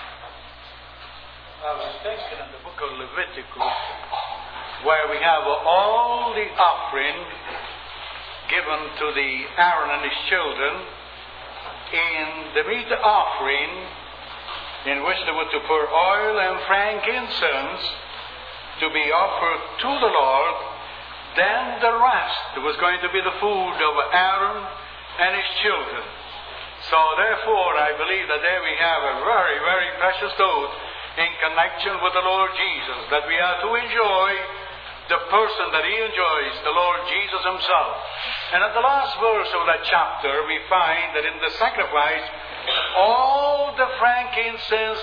I was thinking in the book of Leviticus, where we have all the offering given to the Aaron and his children, in the meat offering, in which they were to pour oil and frankincense to be offered to the Lord, then the rest was going to be the food of Aaron and his children. So therefore, I believe that there we have a very, very precious oath in connection with the Lord Jesus, that we are to enjoy the person that he enjoys, the Lord Jesus himself. And at the last verse of that chapter, we find that in the sacrifice, all the frankincense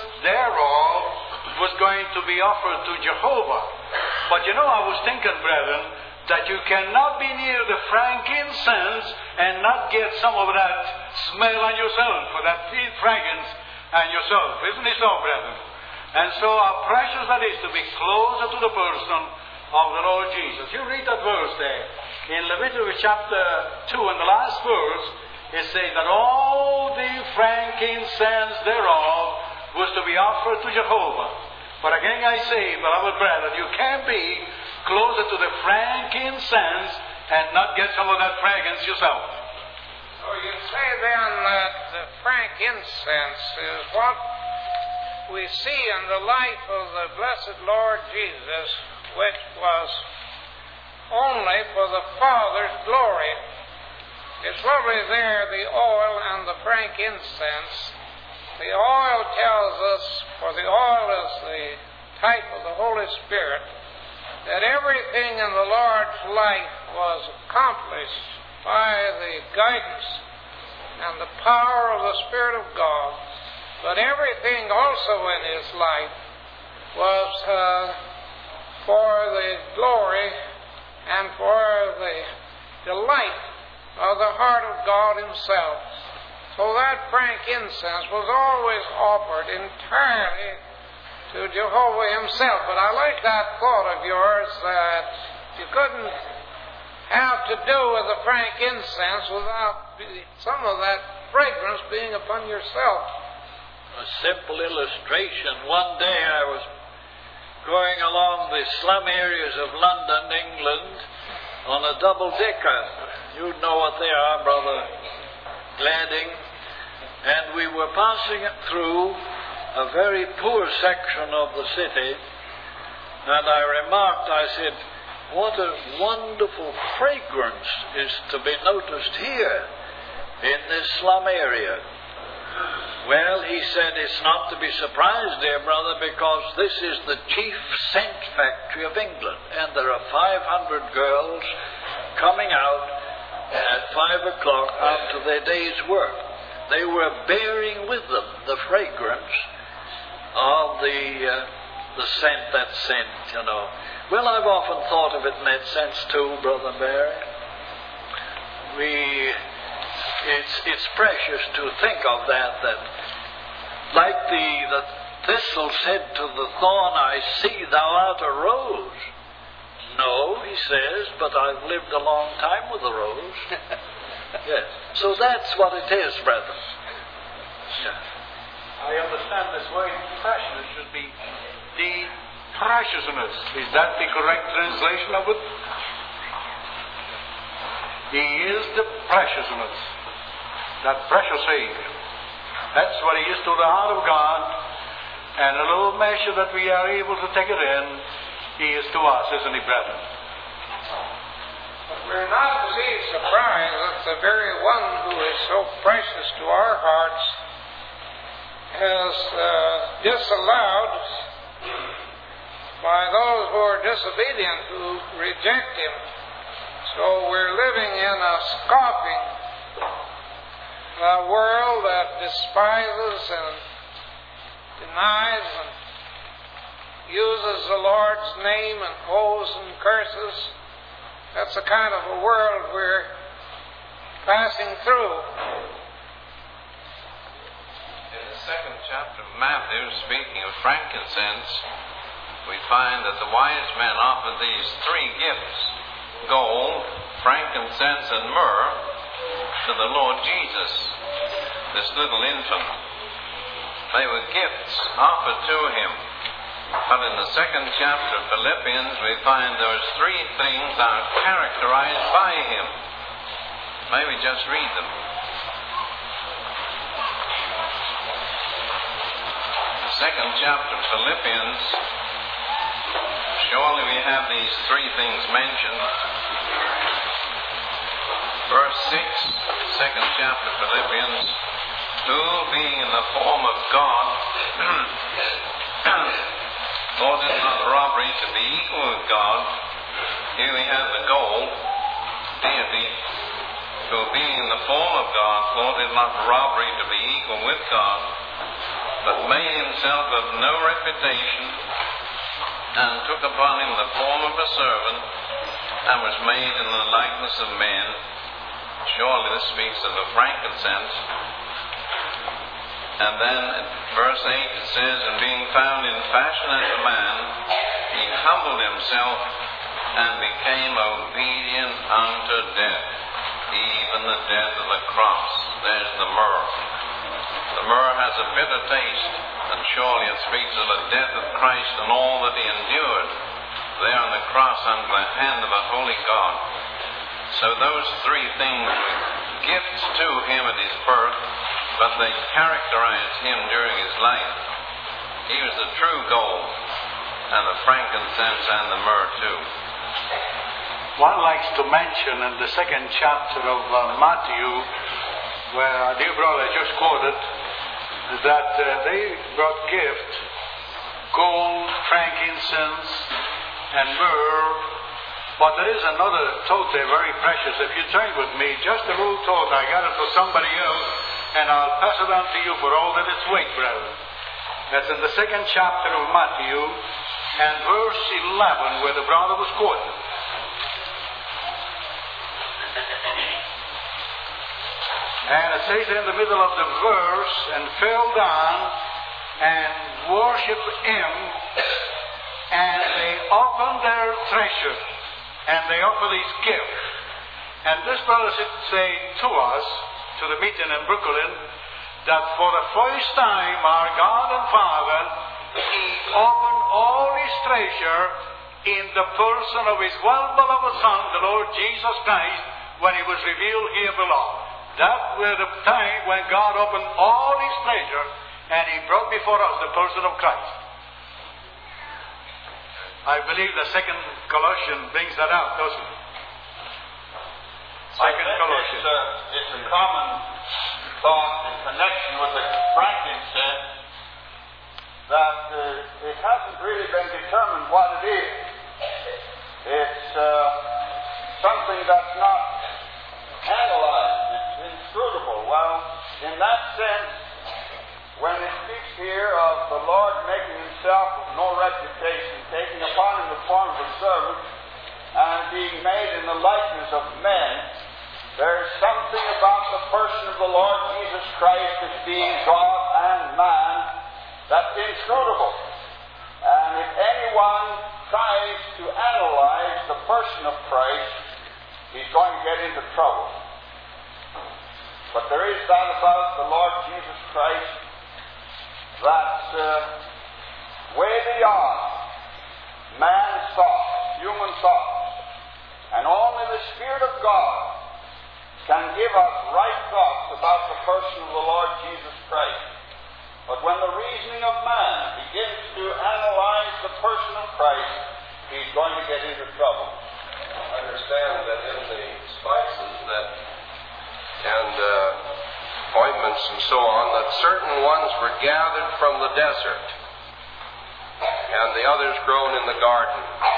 thereof was going to be offered to Jehovah. But you know, I was thinking, brethren, that you cannot be near the frankincense and not get some of that smell on yourself, for that sweet fragrance on yourself. Isn't it so, brethren? And so how precious that is to be closer to the person of the Lord Jesus. You read that verse there. In Leviticus chapter two, in the last verse, it says that all the frankincense thereof was to be offered to Jehovah. But again I say, beloved brethren, you can't be closer to the frankincense and not get some of that fragrance yourself. So you say then that the frankincense is what we see in the life of the blessed Lord Jesus, which was only for the Father's glory. It's lovely there, the oil and the frankincense. The oil tells us, for the oil is the type of the Holy Spirit, that everything in the Lord's life was accomplished by the guidance and the power of the Spirit of God. But everything also in his life was uh, for the glory and for the delight of the heart of God himself. So that frankincense was always offered entirely to Jehovah himself. But I like that thought of yours that you couldn't have to do with the frankincense without some of that fragrance being upon yourself. A simple illustration. One day I was going along the slum areas of London, England, on a double-decker. You know what they are, Brother Gladding. And we were passing through a very poor section of the city, and I remarked, I said, what a wonderful fragrance is to be noticed here in this slum area. Well, he said, it's not to be surprised, dear brother, because this is the chief scent factory of England, and there are five hundred girls coming out at five o'clock after their day's work. They were bearing with them the fragrance of the uh, the scent, that scent, you know. Well, I've often thought of it in that sense too, Brother Barry. We, it's it's precious to think of that, that like the, the thistle said to the thorn, I see thou art a rose. No, he says, but I've lived a long time with a rose. Yes. So that's what it is, brethren. Yeah. I understand this word precious should be the preciousness. Is that the correct translation of it? He is the preciousness. That precious Savior. That's what he is to the heart of God. And a little measure that we are able to take it in, he is to us, isn't he, brethren? But we're not to be surprised that the very one who is so precious to our hearts has uh, disallowed by those who are disobedient, who reject him. So we're living in a scoffing uh, world that despises and denies and uses the Lord's name and oaths and curses. That's the kind of a world we're passing through. In the second chapter of Matthew, speaking of frankincense, we find that the wise men offered these three gifts: gold, frankincense, and myrrh to the Lord Jesus, this little infant. They were gifts offered to him. But in the second chapter of Philippians, we find those three things are characterized by him. May we just read them? The second chapter of Philippians, surely we have these three things mentioned. Verse six, second chapter of Philippians, who being in the form of God, thought it not robbery to be equal with God. Here we have the gold, deity, who being in the form of God, thought it not robbery to be equal with God, but made himself of no reputation, and took upon him the form of a servant, and was made in the likeness of men. Surely this speaks of the frankincense. And then in verse eight it says, and being found in fashion as a man, he humbled himself and became obedient unto death, even the death of the cross. There's the myrrh. The myrrh has a bitter taste, and surely it speaks of the death of Christ and all that he endured there on the cross under the hand of a holy God. So those three things were gifts to him at his birth, but they characterized him during his life. He was the true gold, and the frankincense and the myrrh too. One likes to mention in the second chapter of uh, Matthew, where our dear brother just quoted, that uh, they brought gifts, gold, frankincense, and myrrh. But there is another thought there, very precious. If you turn with me, just a little thought, I got it for somebody else, and I'll pass it on to you for all that it's weight, brethren. That's in the second chapter of Matthew, and verse eleven, where the brother was quoted. And it says in the middle of the verse, and fell down and worshipped him, and they opened their treasure, and they offered these gifts. And this brother should say to us, to the meeting in Brooklyn, that for the first time our God and Father, he opened all his treasure in the person of his well-beloved Son, the Lord Jesus Christ, when he was revealed here below. That was the time when God opened all his treasure, and he brought before us the person of Christ. I believe the second Colossians brings that out, doesn't it? Second Colossians. It's, uh, it's a common thought in connection with the frankincense that uh, it hasn't really been determined what it is. It's uh, something that's not analyzed. It's inscrutable. Well, in that sense, when it speaks here of the Lord making himself of no reputation, taking upon him the form of a servant, and being made in the likeness of men, there's something about the person of the Lord Jesus Christ as being God and man that's inscrutable. And if anyone tries to analyze the person of Christ, he's going to get into trouble. But there is that about the Lord Jesus Christ that's uh, way beyond man's thoughts, human thoughts. And only the Spirit of God can give us right thoughts about the person of the Lord Jesus Christ. But when the reasoning of man begins to analyze the person of Christ, he's going to get into trouble. I understand that in the spices that and uh, ointments and so on, that certain ones were gathered from the desert, and the others grown in the garden.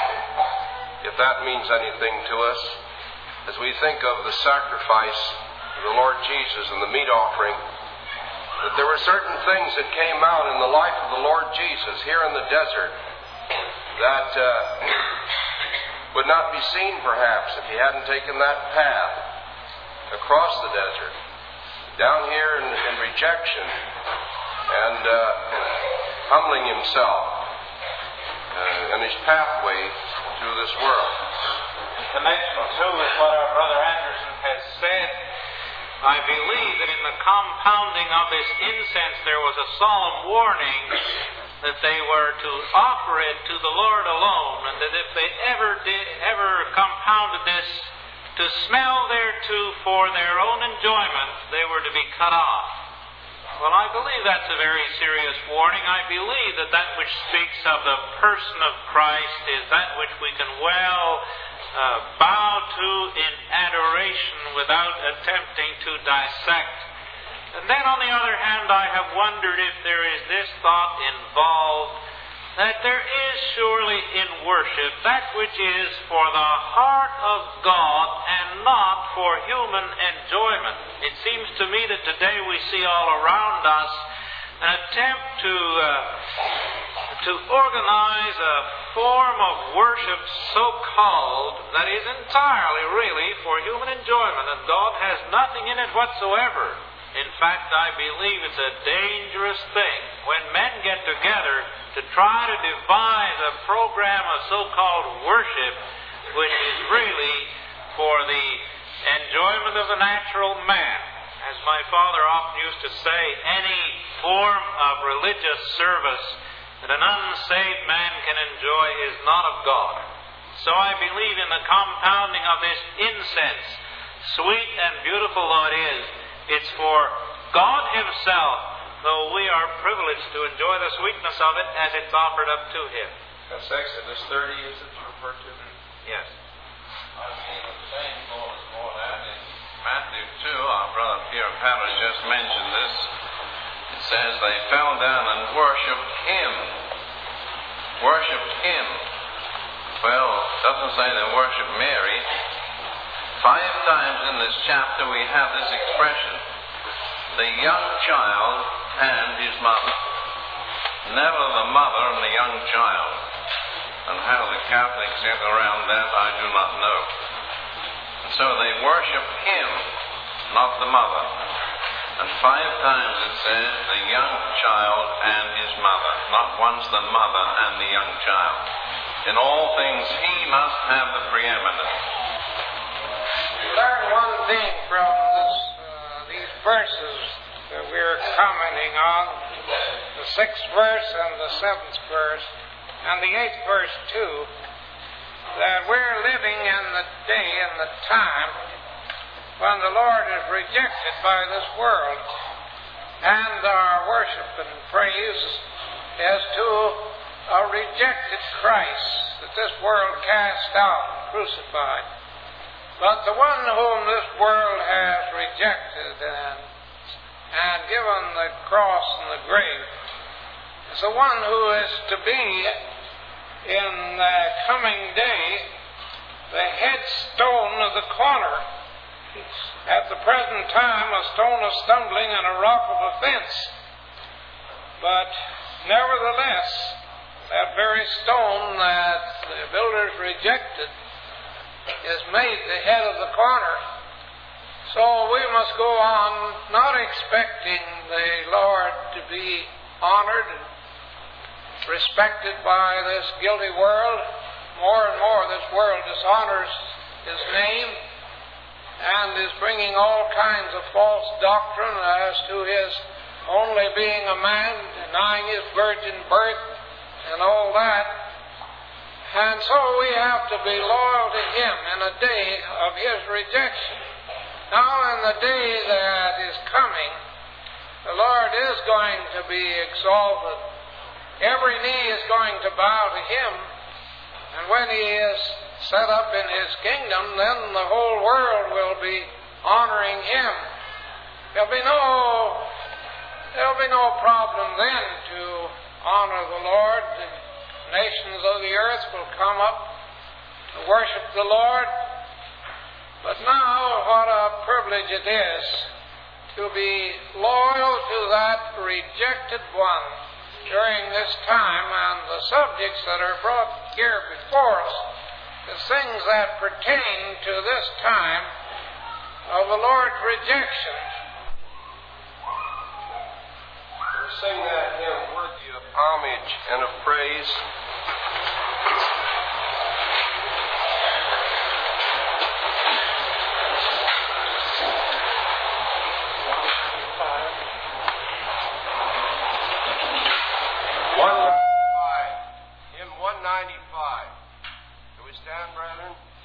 If that means anything to us, as we think of the sacrifice of the Lord Jesus and the meat offering, that there were certain things that came out in the life of the Lord Jesus here in the desert that uh, would not be seen perhaps if he hadn't taken that path across the desert, down here in, in rejection and uh, humbling himself uh, in his pathway through this world. In connection too with what our brother Anderson has said, I believe that in the compounding of this incense there was a solemn warning that they were to offer it to the Lord alone, and that if they ever did, ever compounded this to smell thereto for their own enjoyment, they were to be cut off. Well, I believe that's a very serious warning. I believe that that which speaks of the person of Christ is that which we can well uh, bow to in adoration without attempting to dissect. And then on the other hand, I have wondered if there is this thought involved, that there is surely in worship that which is for the heart of God and not for human enjoyment. It seems to me that today we see all around us an attempt to uh, to organize a form of worship so-called that is entirely really for human enjoyment, and God has nothing in it whatsoever. In fact, I believe it's a dangerous thing when men get together to try to devise a program of so-called worship which is really for the enjoyment of the natural man. As my father often used to say, any form of religious service that an unsaved man can enjoy is not of God. So I believe in the compounding of this incense, sweet and beautiful though it is, it's for God Himself, though we are privileged to enjoy the sweetness of it as it's offered up to Him. That's Exodus thirty, is it referred to? Yes. I've seen the same goes for that in Matthew two. Our brother Pierre Patter just mentioned this. It says they fell down and worshipped Him. Worshipped Him. Well, it doesn't say they worshipped Mary. Five times in this chapter we have this expression, the young child and his mother. Never the mother and the young child. And how the Catholics get around that, I do not know. And so they worship Him, not the mother. And five times it says the young child and his mother, not once the mother and the young child. In all things, He must have the preeminence. We learn one thing from this, uh, these verses that we're commenting on, the sixth verse and the seventh verse, and the eighth verse too, that we're living in the day and the time when the Lord is rejected by this world, and our worship and praise is to a rejected Christ that this world cast out and crucified. But the one whom this world has rejected and, and given the cross and the grave is the one who is to be in the coming day the headstone of the corner. At the present time, a stone of stumbling and a rock of offense. But nevertheless, that very stone that the builders rejected is made the head of the corner. So we must go on not expecting the Lord to be honored and respected by this guilty world. More and more this world dishonors His name and is bringing all kinds of false doctrine as to His only being a man, denying His virgin birth and all that. And so we have to be loyal to Him in a day of His rejection. Now in the day that is coming, the Lord is going to be exalted. Every knee is going to bow to Him. And when He is set up in His kingdom, then the whole world will be honoring Him. There'll be no, there'll be no problem then to honor the Lord. The nations of the earth will come up to worship the Lord. But now, what a privilege it is to be loyal to that rejected one during this time, and the subjects that are brought here before us, the things that pertain to this time of the Lord's rejection. We'll sing that hymn, worthy of homage and of praise. one ninety-five. Hymn one ninety-five. Do we stand, brethren?